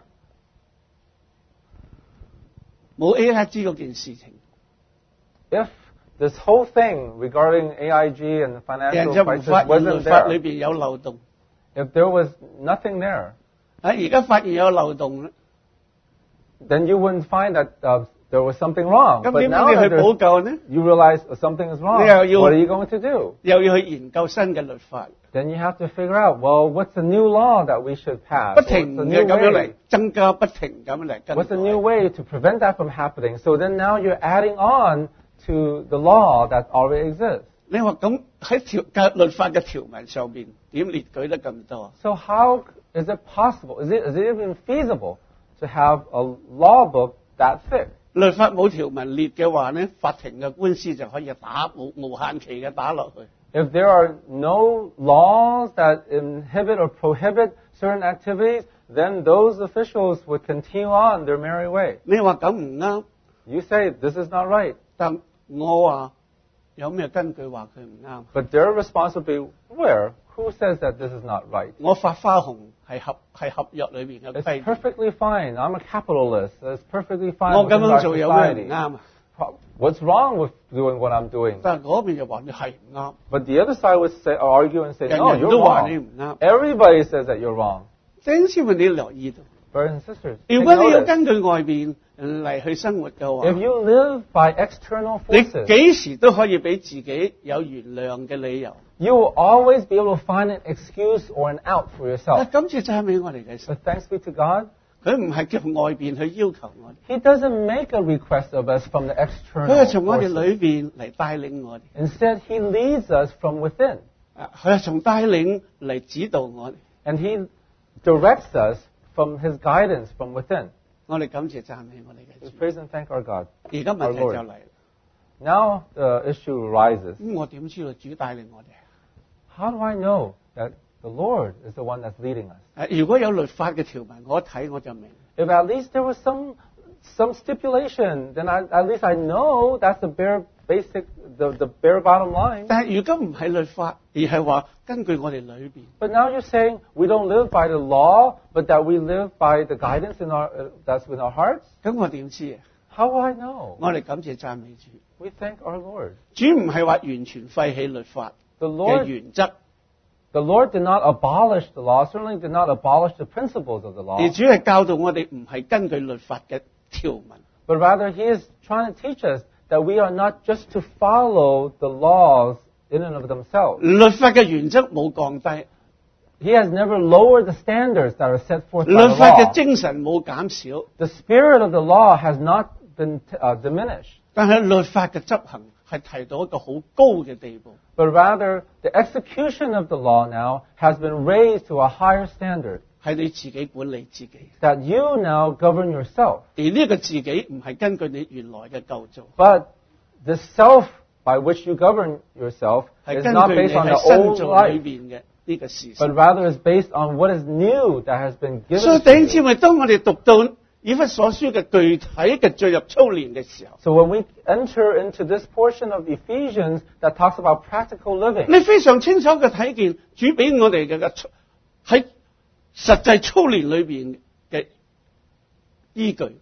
冇 A I G 嗰件事情， If this whole thing regarding A I G and the 人 financial 就唔 crisis 發現律 wasn't 法裏 there, 邊有漏洞。 if there was nothing there, 啊，而家發現有漏洞啦， then you wouldn't find that uh, there was something wrong. 咁 But 點 now 樣你 that 去補 there's- 救呢？ you realize something is wrong, Yeah, you- what are you going to do? 又要去研究新嘅律法， Then you have to figure out, well, what's the new law that we should pass? 不 What's 停 the 嘅 new 咁樣嚟 way? 增加，不停咁嚟跟 What's the new 改。 way to prevent that from happening? So then now you're adding on to the law that already exists. 你話咁喺條嘅律法嘅條文上邊點列舉得咁多？ So how is it possible? Is it, is it even feasible to have a law book that thick? 律法冇條文列嘅話咧，法庭嘅官司就可以打無無限期嘅打落去。 If there are no laws that inhibit or prohibit certain activities, then those officials would continue on their merry way. 你話咁唔啱， You say this is not right, 但我話有咩根據話佢唔啱？ but their response would be, where? Who says that this is not right? 我發花紅係合係合約裏邊嘅 It's 規定， perfectly fine. I'm a capitalist. It's perfectly fine 我咁 within 樣 our 做有咩唔 society. 啱啊？ What's wrong with doing what I'm doing? 但係嗰邊就話你係唔啱， But the other side would say, argue and say, 人 no, 人 you're 都話你 wrong. 唔啱。 Everybody says that you're wrong. 弟兄姊妹，你留意到， Brothers and sisters, 如 take 果你要 notice. 根據外邊嚟去生活嘅話 If，you live by external 你 forces, 幾時都可以俾自己有原諒嘅理由。 you will always be able to find an excuse or an out for 啊 yourself. 今次讚美我哋嘅神， But thanks be to God, 佢唔係叫外邊去要求我哋， He doesn't make a request of us from the 佢 external 係從我哋 forces. 裏邊嚟帶領我哋， Instead, He leads us from within. 啊佢係從帶領嚟指導我哋。 And He directs us from His guidance from within. 我哋感謝讚美我哋嘅 We 主。 praise and thank our God. 而家問題就 Our 嚟 Lord. 啦， Now the issue arises. 咁我點知道主帶領我哋？ How do I know that the Lord is the one that's leading us? 啊如果有律法嘅條文，我一睇我就明。 If at least there was some some stipulation, then I, at least I know that's the bare basic, the, the bare bottom line. 但係如今唔係律法，而係話根據我哋裏邊。 But now you're saying we don't live by the law, but that we live by the guidance in our uh, that's in our hearts. 咁我點知啊？ How will I know? 我哋感謝讚美主。 We thank our Lord. 主唔係話完全廢棄律法 The 嘅 Lord, 原則， the Lord did not abolish the law. Certainly did not abolish the principles of the law. 而主係教導我哋唔係根據律法嘅條文， But rather, He is trying to teach us that we are not just to follow the laws in and of themselves. 律法嘅原則冇降低， He has never lowered the standards that are set forth by 律 the 法嘅 law. 精神冇減少， The spirit of the law has not been uh, diminished, 但係律法嘅執行係提到一個好高嘅地步。 but rather the execution of the law now has been raised to a higher standard, 係你自己管理自己， that you now govern yourself. 而呢個自己唔係根據你原來嘅構造， But the self by which you govern yourself 係 is 根 not 據你 based on 喺 the 新 old 造裏 life, 邊嘅呢個事 but 實。 rather is based on what is new that has been 所以 given 弟兄 to 姊 you. 妹，當我哋讀到以弗所書嘅具體嘅進入操練嘅時候， So when we enter into this portion of Ephesians that talks about practical living, 你非常清楚嘅睇見主俾我哋嘅嘅喺實際操練裏邊嘅依據。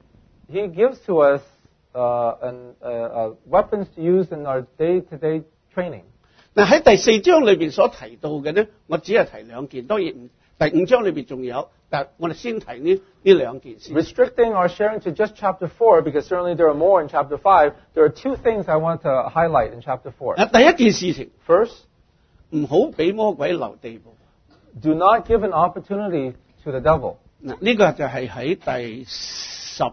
He gives to us uh, an, uh, uh, weapons to use in our day-to-day training. 嗱喺第四章裏邊所提到嘅呢，我只係提兩件，當然唔第五章裏邊仲有，但我哋先提呢呢兩件先。 Restricting our sharing to just chapter four, because certainly there are more in chapter five, there are two things I want to highlight in chapter four. 啊，第一件事情 First, 唔好俾魔鬼留地步。 do not give an opportunity to the devil. 嗱，呢個就係喺第十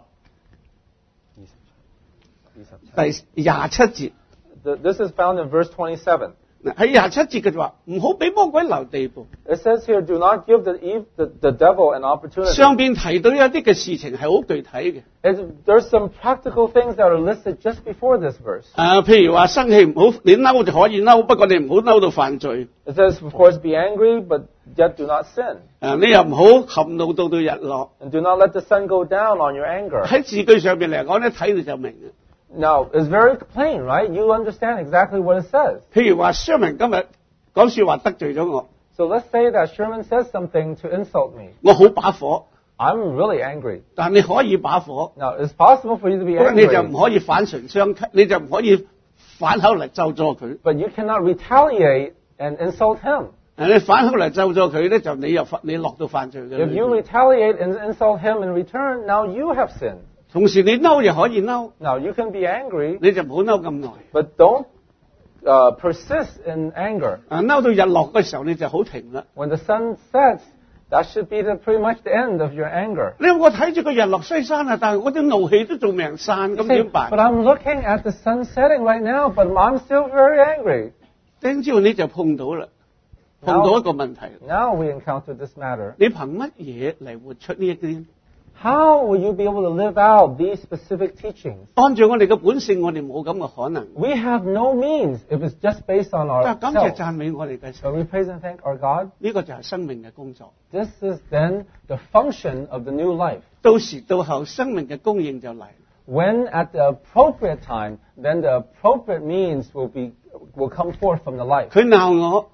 第廿七節。 The- This is found in verse twenty-seven. 嗱喺廿七節嘅就話唔好俾魔鬼留地步。 It says here, do not give the, eve, the, the devil an opportunity. 上邊提到一啲嘅事情係好具體嘅。 It's, there's some practical things that are listed just before this verse. 啊，譬如話生氣唔好，你嬲就可以嬲，不過你唔好嬲到犯罪。 It says, of course, be angry, but yet do not sin. 啊，你又唔好含怒到到日落。 And do not let the sun go down on your anger. 喺字句上邊嚟講咧，睇你就明嘅。 Now, it's very plain, right? You understand exactly what it says. 譬如話 Sherman 今日講説話得罪咗我， So let's say that Sherman says something to insult me. 我好把火， I'm really angry. 但你可以把火， Now, it's possible for you to be 不過你就唔 angry, 可以反唇相咳，你就唔可以反口嚟咒詛佢。 but you cannot retaliate and insult him. 啊，你反口嚟咒詛佢咧，就你又犯你落到犯罪嘅裏 If you 邊。 retaliate and insult him in return, now you have sinned. 同時你嬲又可以嬲， Now, you can be angry, 你就唔好嬲咁耐。 but don't uh, persist in anger. 啊，嬲到日落嘅時候你就好停啦。 When the sun sets, that should be the, pretty much the end of your anger. 你話我睇住個日落西山啊，但係我啲怒氣都仲未散， You 咁 say, 點辦 but？I'm looking at the sun setting right now, but I'm still very angry. 聽朝你就碰到啦，碰到一個問題。 Now we encounter this matter. 你憑乜嘢嚟活出呢一啲？ how will you be able to live out these specific teachings? 按照我哋嘅本性，我哋冇咁嘅可能。 We have no means if it's just based on 但係感謝 ourselves. 讚美我哋嘅神， But we praise and thank our God. 呢個就係生命嘅工作。 This is then the function of the new life. 到時到後，生命嘅供應就嚟。 When at the appropriate time, then the appropriate means will be will come forth from the life. 佢鬧我，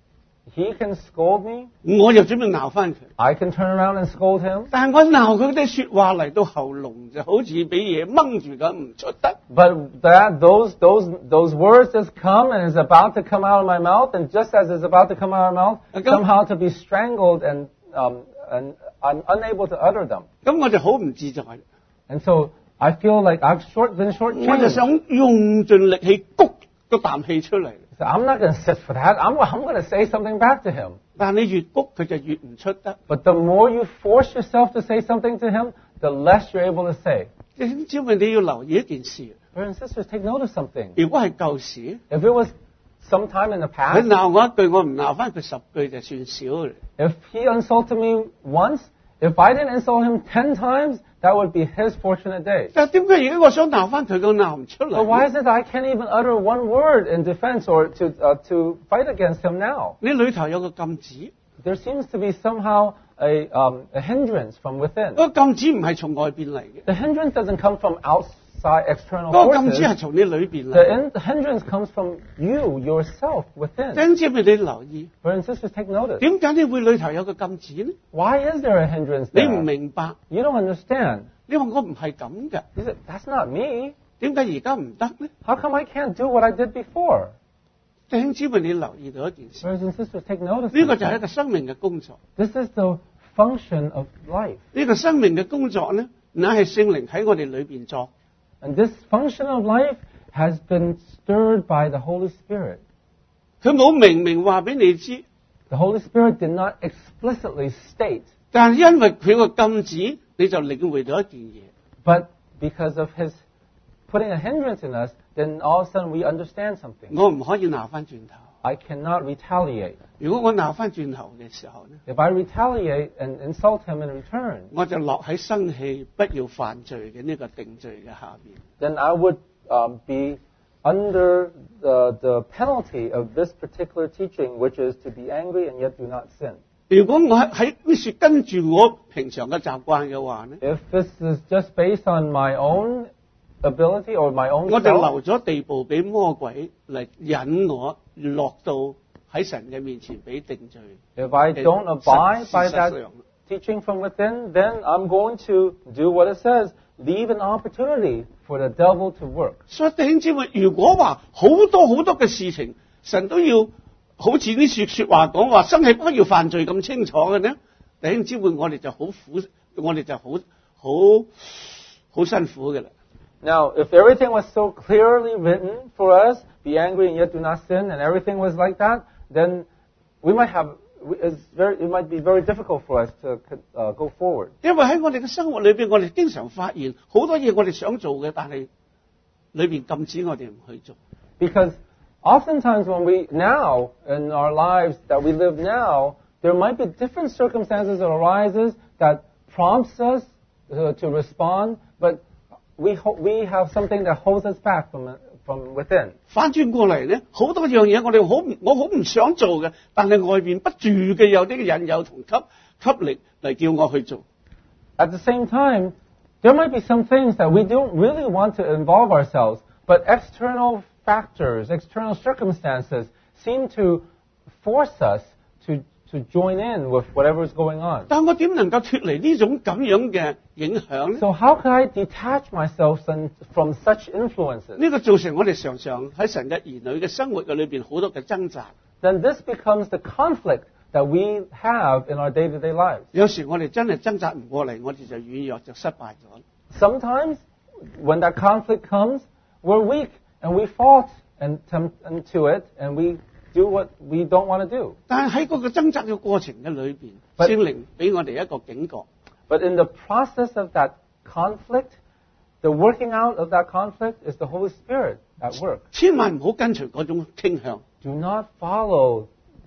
He can scold me. 我又準備鬧翻佢。 I can turn around and scold him. 但係我鬧佢啲説話嚟到喉嚨，就好似俾嘢掹住咁，唔出得。 But that those those those words just come and is about to come out of my mouth, and just as it's about to come out of my mouth, Okay. somehow to be strangled and um and I'm unable to utter them. 咁我就好唔自在。 And so I feel like I've short been 我就 shortchanged. 想用盡力氣谷個啖氣出嚟。 So I'm not going to sit for that. I'm I'm going to say something back to him. 但係你越谷佢就越唔出得。 But the more you force yourself to say something to him, the less you're able to say. 弟兄姊妹，你要留意一件事， Brothers and sisters, take note of something. 如果係舊時， If it was sometime in the 佢 past, 鬧我一句，我唔鬧翻佢十句就算少嘅。 if he insulted me once, if I didn't insult him ten times, that would be his fortunate day. 但係點解而家我想鬧翻佢，佢鬧唔出 But why 嚟？ is it that I can't even utter one word in defense or to uh, to fight against him now? 你裏頭有個禁止， There seems to be somehow a um, a hindrance from within. 嗰個禁止唔係從外邊嚟嘅， The hindrance doesn't come from outside external 嗰個禁止係 forces. 從你裏邊 The 嚟。 in- the hindrance comes from you, yourself, 弟 within. 兄姊妹，你留意， Brothers and sisters, take notice. 點解你會裏頭有個禁止呢？ Why is there a hindrance 你唔 there? 明白， You don't understand. 你話我唔係咁嘅， You say, that's not me. 點解而家唔得呢？ How come I can't do what I did before? 弟兄姊妹，你留意到一件事， Brothers and sisters, take notice. 呢個就係一 something. 個生命嘅工作。 This is the function of life. 呢個生命嘅工作呢，乃係聖靈喺我哋裏邊作。 And this function of life has been stirred by the Holy Spirit. 佢冇明明話俾你知， The Holy Spirit did not explicitly state, 但係因為佢個禁止，你就領會到一件嘢。 but because of His putting a hindrance in us, then all of a sudden we understand something. 我唔可以鬧翻轉頭。 I cannot retaliate. 如果我鬧翻轉頭嘅時候呢， If I retaliate and insult him in return, 我就落喺生氣不要犯罪嘅呢個定罪嘅下邊。 then I would um, be under the, the penalty of this particular teaching, which is to be angry and yet do not sin. 如果我喺喺呢説跟住我平常嘅習慣嘅話呢， If this is just based on my own ability or my own 我就 self, 留咗地步俾魔鬼嚟引我落到喺神嘅面前俾定罪。 if I don't abide by 事實 that 上 teaching from within, then I'm going to do what it says, leave an opportunity for the devil to work. 所以弟兄姊妹，如果話好多好多嘅事情，神都要好似啲説説話講話，生氣不要犯罪咁清楚嘅呢，弟兄姊妹，我哋就好苦，我哋就好好好辛苦嘅啦。 Now, if everything was so clearly written for us, be angry and yet do not sin, and everything was like that, then we might have, it's very, it might be very difficult for us to uh, go forward. 因為喺我哋嘅生活裏邊，我哋經常發現好多嘢我哋想做嘅，但係裏邊禁止我哋唔去做。 Because oftentimes when we, now, in our lives that we live now, there might be different circumstances that arises that prompts us uh, to respond, but we, ho- we have something that holds us back from, from within. 反轉過嚟呢，好多樣嘢我哋好唔我好唔想做嘅，但係外邊不住嘅有啲引誘同吸吸力嚟叫我去做。 At the same time, there might be some things that we don't really want to involve ourselves, but external factors, external circumstances seem to force us to, to join in with whatever is going on. 但我點能夠脱離呢種咁樣嘅影響呢？ So how can I detach myself from, from such influences? 呢個造成我哋常常喺神嘅兒女嘅生活嘅裏邊好多嘅掙扎。 Then this becomes the conflict that we have in our day-to-day lives. 有時我哋真係掙扎唔過嚟，我哋就軟弱就失敗咗。 Sometimes, when that conflict comes, we're weak and we fall and tempt into it and we do what we don't want to do. 但係喺嗰個掙扎嘅過程嘅裏邊， But- 聖靈俾我哋一個警覺。 But in the process of that conflict, the working out of that conflict is the Holy Spirit at work. 千萬唔好跟隨嗰種傾向。 Do not follow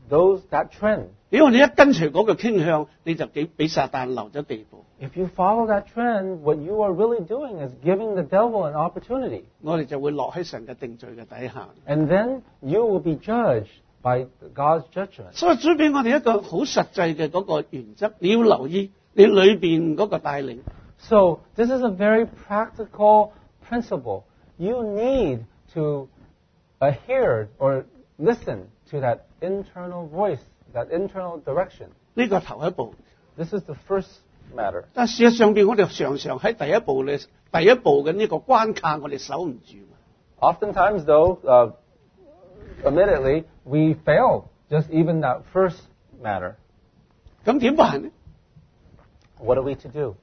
those that trend. 如果你一跟隨嗰個傾向，你就幾俾撒旦留咗地步。 If you follow that trend, what you are really doing is giving the devil an opportunity. 我哋就會落喺神嘅定罪嘅底下。 And then you will be judged by God's judgment. 所以主俾我哋一個好實際嘅嗰個原則，你要留意你裏邊嗰個帶領。 So this is a very practical principle. You need to adhere or listen to that internal voice, that internal direction. 呢個頭一步。 This is the first matter. 但事實上邊，我哋常常喺第一步咧，第一步嘅呢個關卡，我哋守唔住。 Oftentimes, though, uh, admittedly, we fail just even that first matter. 咁點辦呢？ What are we to do?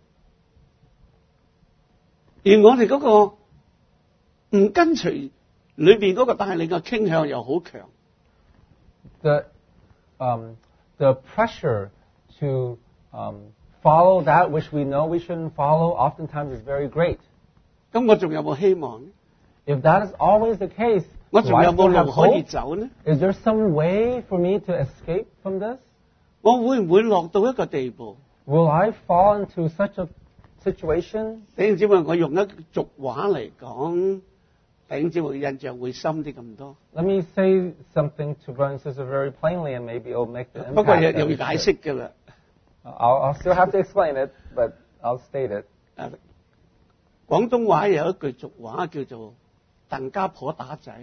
而我哋嗰個唔跟隨裏邊嗰個帶領嘅傾向又好強。 The um, the pressure to um, follow that which we know we shouldn't follow oftentimes is very great. 咁我仲有冇希望呢？ If that is always the case, 我仲 why 有 do 冇 I have 路可以 hope? 走呢？ Is there some way for me to escape from this? 我會唔會落到一個地步？ Will I fall into such a situation? 弟兄姊妹，我用一俗話嚟講，弟兄姊妹嘅印象會深啲咁多。 Let me say something to brothers and sisters very plainly, and maybe it'll make the 不過 impact. 又 that 又 we 要解 should. 釋㗎啦。 I'll, I'll still have to explain it, but I'll state it. 啊，廣東話有一句俗話叫做鄧家婆打仔，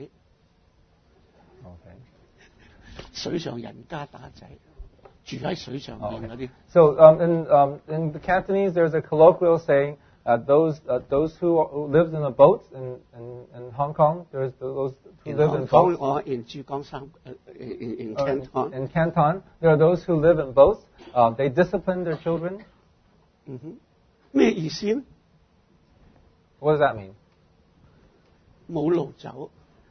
Okay. 水上人家打仔，住喺水上面嗰啲。 So um, in, um, in the Cantonese, there's a colloquial saying, uh, those, uh, those who, who lived in a boat in, in, in Hong Kong, there's those who 然 live 後 in 講 boats. 我沿珠江三誒誒沿 Uh, Canton， in Canton, there are those who live in boats. Uh, they discipline their children. 嗯哼，咩意思咧？ What does that mean? 冇路走。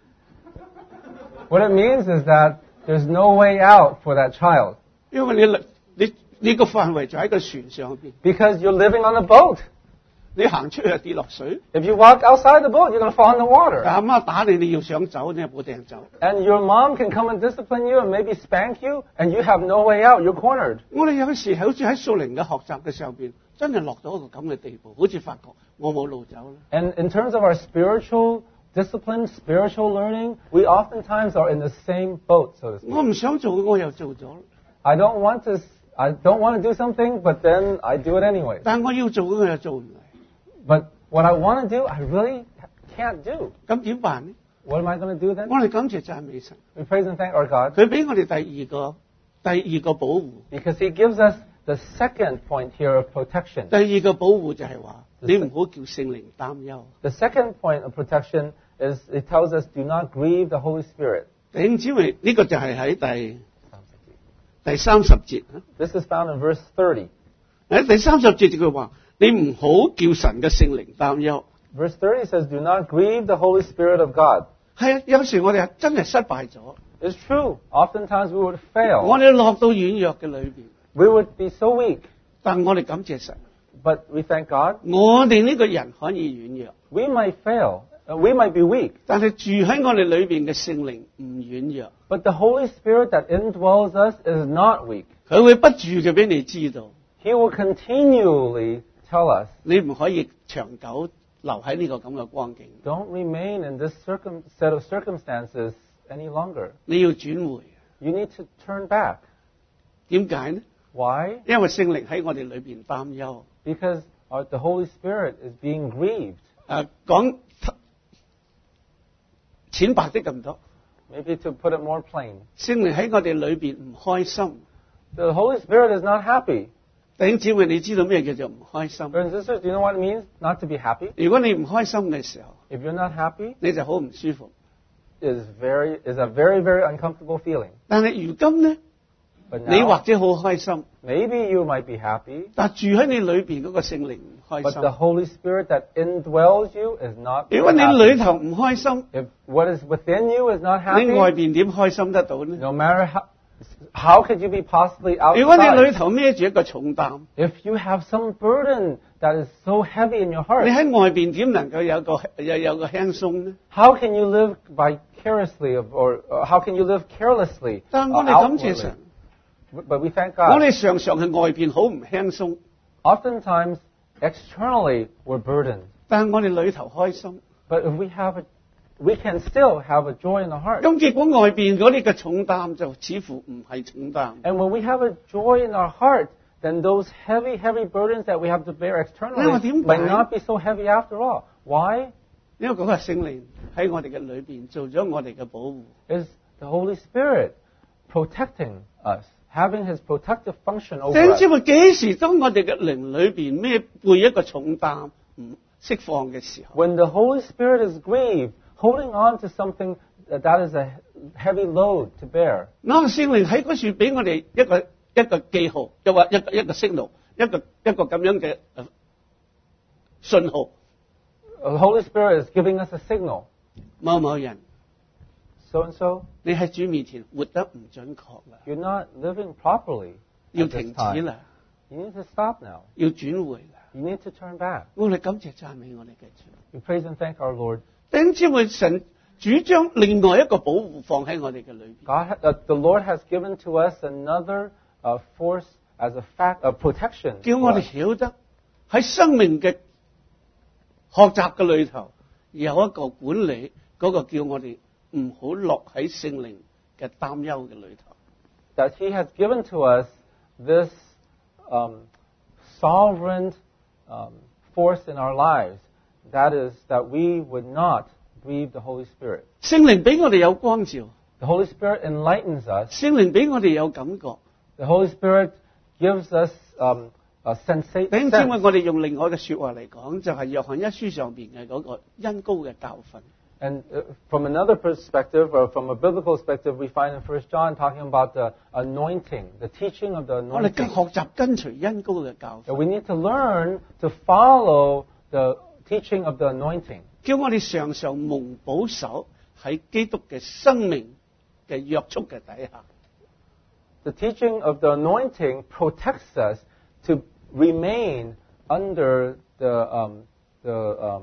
What it means is that there's no way out for that child 因為你你你個範圍就喺個船上邊， because you're living on a boat. 你行出去就跌落水。 If you walk outside the boat, you're going to fall in the water. 阿媽打你，你要想走，你又冇掟走。 And your mom can come and discipline you and maybe spank you, and you have no way out. You're cornered. 我哋有時好似喺素靈嘅學習嘅上邊，真係落到一個咁嘅地步，好似發覺我冇路走啦。 And in terms of our spiritual discipline, spiritual learning, we oftentimes are in the same boat, so to speak. 我唔想做，我又做咗。 I don't want to, I don't want to do something, but then I do it anyway. 但我要做嘅我又做唔嚟， But what I want to do, I really can't do. 咁點辦呢？ What am I going to do then? 我哋感謝讚美神， We praise and thank our God 佢俾我哋第二個第二個保護。 because He gives us the second point here of protection. 第二個保護就係話，你唔好叫聖靈擔憂。 The second point of protection is it tells us do not grieve the Holy Spirit. 弟兄姊妹，呢個就係喺第第三十節。 This is found in verse thirty. 喺第三十節佢話：你唔好叫神嘅聖靈擔憂。 Verse thirty says, do not grieve the Holy Spirit of God. 係啊，有時我哋係真係失敗咗， It's true. Oftentimes we would fail. 我哋落到軟弱嘅裏邊， We would be so weak. 但我哋感謝神， But we thank God. 我哋呢個人可以軟弱， We might fail. Uh, we might be weak. 但係住喺我哋裏邊嘅聖靈唔軟弱， But the Holy Spirit that indwells us is not weak. 佢會不住嘅俾你知道， He will continually tell us, 你唔可以長久留喺呢個咁嘅光景， don't remain in this circum- set of circumstances any longer. 你要轉回。 You need to turn back. 點解呢？ Why? 因為聖靈喺我哋裏邊擔憂。 Because our, the Holy Spirit is being grieved. 誒講淺白啲咁多， Maybe to put it more plain. 聖靈喺我哋裏邊唔開心。 The Holy Spirit is not happy. 弟兄姊妹，你知道咩叫做唔開心？ Brothers and sisters, do you know what it means not to be happy? 如果你唔開心嘅時候， If you're not happy, 你就好唔舒服。 it is very is a very, very uncomfortable feeling. 但係如今呢， But 你或 now, 者好開心， maybe you might be happy, 但住喺你裏邊嗰個聖靈唔開 but 心 the。Holy Spirit that indwells you is not 如果你 happy. 裏頭唔開心， If what is within you is not 你外 happy, 邊點開心得到呢？ no matter how, how could you be possibly 如果你裏 outside? 頭孭住一個重擔， If you have some burden that is so heavy in your 你 heart, 喺外邊點能夠有個有有個輕鬆呢？ how can you live vicariously of- or, or how can you live carelessly 但 uh, 我哋感謝 outwardly? 神， But we thank 我 God. 哋常常係外邊好唔輕鬆， Oftentimes, externally, we're burdened. 但係我哋裏頭開心。 But if we have a, we can still have a joy in the heart. 咁結果外邊嗰啲嘅重擔就似乎唔係重擔。 And when we have a joy in our heart, then those heavy, heavy burdens that we have to bear 你話 externally 點解？ might not be so heavy after all. Why? 因為嗰個聖靈喺我哋嘅裏邊做咗我哋嘅保護。 Is the Holy Spirit protecting us, having His protective function over 頂 us. 知會幾時當我哋嘅靈裏邊孭背一個重擔唔釋放嘅時候， When the Holy Spirit is grieved, holding on to something that that is a heavy load to bear, 那個聖靈喺嗰處俾我哋一個一個記號，又或一個一個 signal，一個一個咁樣嘅呃信號。 the Holy Spirit is giving us a signal. 某某人， So and so, 你喺主面前活得唔準確啦， you're not living properly 要 at this 停止 time. 啦， You need to stop now. 要轉回啦。 You need to turn back. 我哋感謝讚美我哋嘅主。 We praise and thank our Lord. 頂知會神主將另外一個保護放喺我哋嘅裏邊。 God, ha- uh, the Lord has given to us another uh, force as a fact of protection. 叫 to 我哋 us. 曉得喺生命嘅學習嘅裏頭有一個管理，嗰、個叫我哋唔好落喺聖靈嘅擔憂嘅裏頭。 That He has given to us this um, sovereign um, force in our lives. That is, that we would not grieve the Holy Spirit. 聖靈俾我哋有光照， The Holy Spirit enlightens us. 聖靈俾我哋有感覺。 The Holy Spirit gives us um, a sensa- 頂知會 sense. 我哋用另外嘅説話嚟講，就係、約翰一書上邊嘅嗰個恩膏嘅教訓。 And uh, from another perspective, or from a biblical perspective, we find in First John talking about the anointing, the teaching of the 我哋跟 anointing. 學習跟隨恩膏嘅教 That 訓， we need to learn to follow the teaching of the anointing. 叫我哋常常蒙保守喺基督嘅生命嘅約束嘅底下。 The teaching of the anointing protects us to remain under the, um, the, um,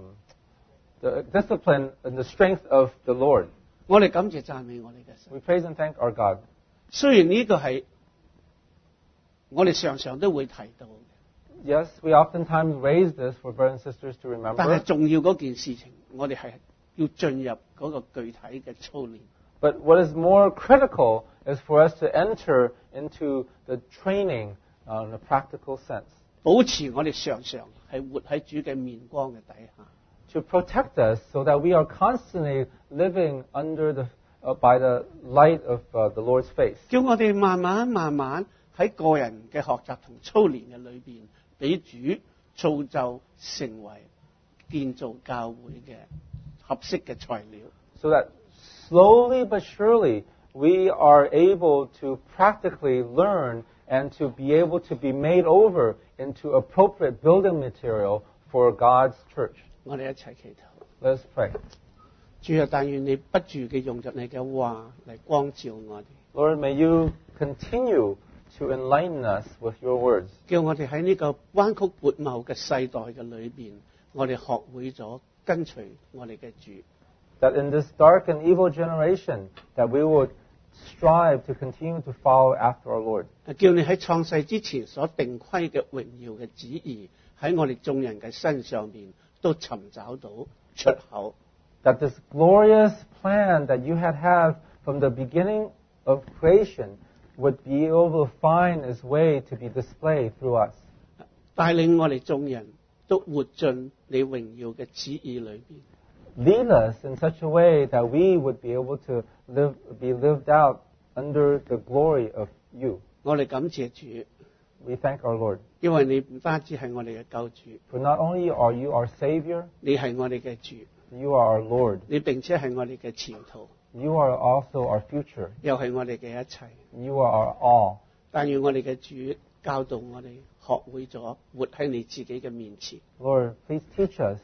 the discipline and the strength of the Lord. 我哋感謝讚美我哋嘅神。 We praise and thank our God. 雖然呢個係我哋常常都會提到嘅， Yes, we oftentimes raise this for brothers and sisters to 但係 remember. 重要嗰件事情，我哋係要進入嗰個具體嘅操練。 But what is more critical is for us to enter into the training uh, in a practical sense. 保持我哋常常係活喺主嘅面光嘅底下。 To protect us so that we are constantly living under the, uh, by the light of uh, the Lord's face. 叫我哋慢慢慢慢喺個人嘅學習同操練嘅裏邊，俾主造就成為建造教會嘅合適嘅材料。 So that slowly but surely we are able to practically learn and to be able to be made over into appropriate building material for God's church. 我哋一齊祈禱。 Let us pray. 主啊，但願你不住嘅用着你嘅話嚟光照我哋， Lord, may you continue to enlighten us with your words. 叫我哋喺呢個彎曲悖謬嘅世代嘅裏邊，我哋學會咗跟隨我哋嘅主。 That in this dark and evil generation, that we would strive to continue to follow after our Lord. 叫你喺創世之前所定規嘅榮耀嘅旨意，喺我哋眾人嘅身上邊都尋找到出口。 That this glorious plan that you had had from the beginning of creation would be able to find its way to be displayed through us. 帶領我哋眾人都活進你榮耀嘅旨意裏邊。 Lead us in such a way that we would be able to live, be lived out under the glory of you. 我哋感謝主， We thank our Lord. 因為你唔單止係我哋嘅救主， For not only are you our Savior, 你係我哋嘅主， you are our Lord. 你並且係我哋嘅前途， You are also our future. 又係我哋嘅一切。 You are our all. 但願我哋嘅主教導我哋學會咗活喺你自己嘅面前， Lord, please teach us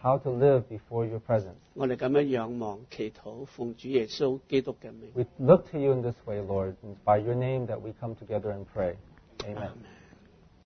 how to live before your presence. 我哋咁樣仰望、祈禱，奉主耶穌基督嘅名。 We look to you in this way, Lord, and it's by your name that we come together and pray. Amen. Amen.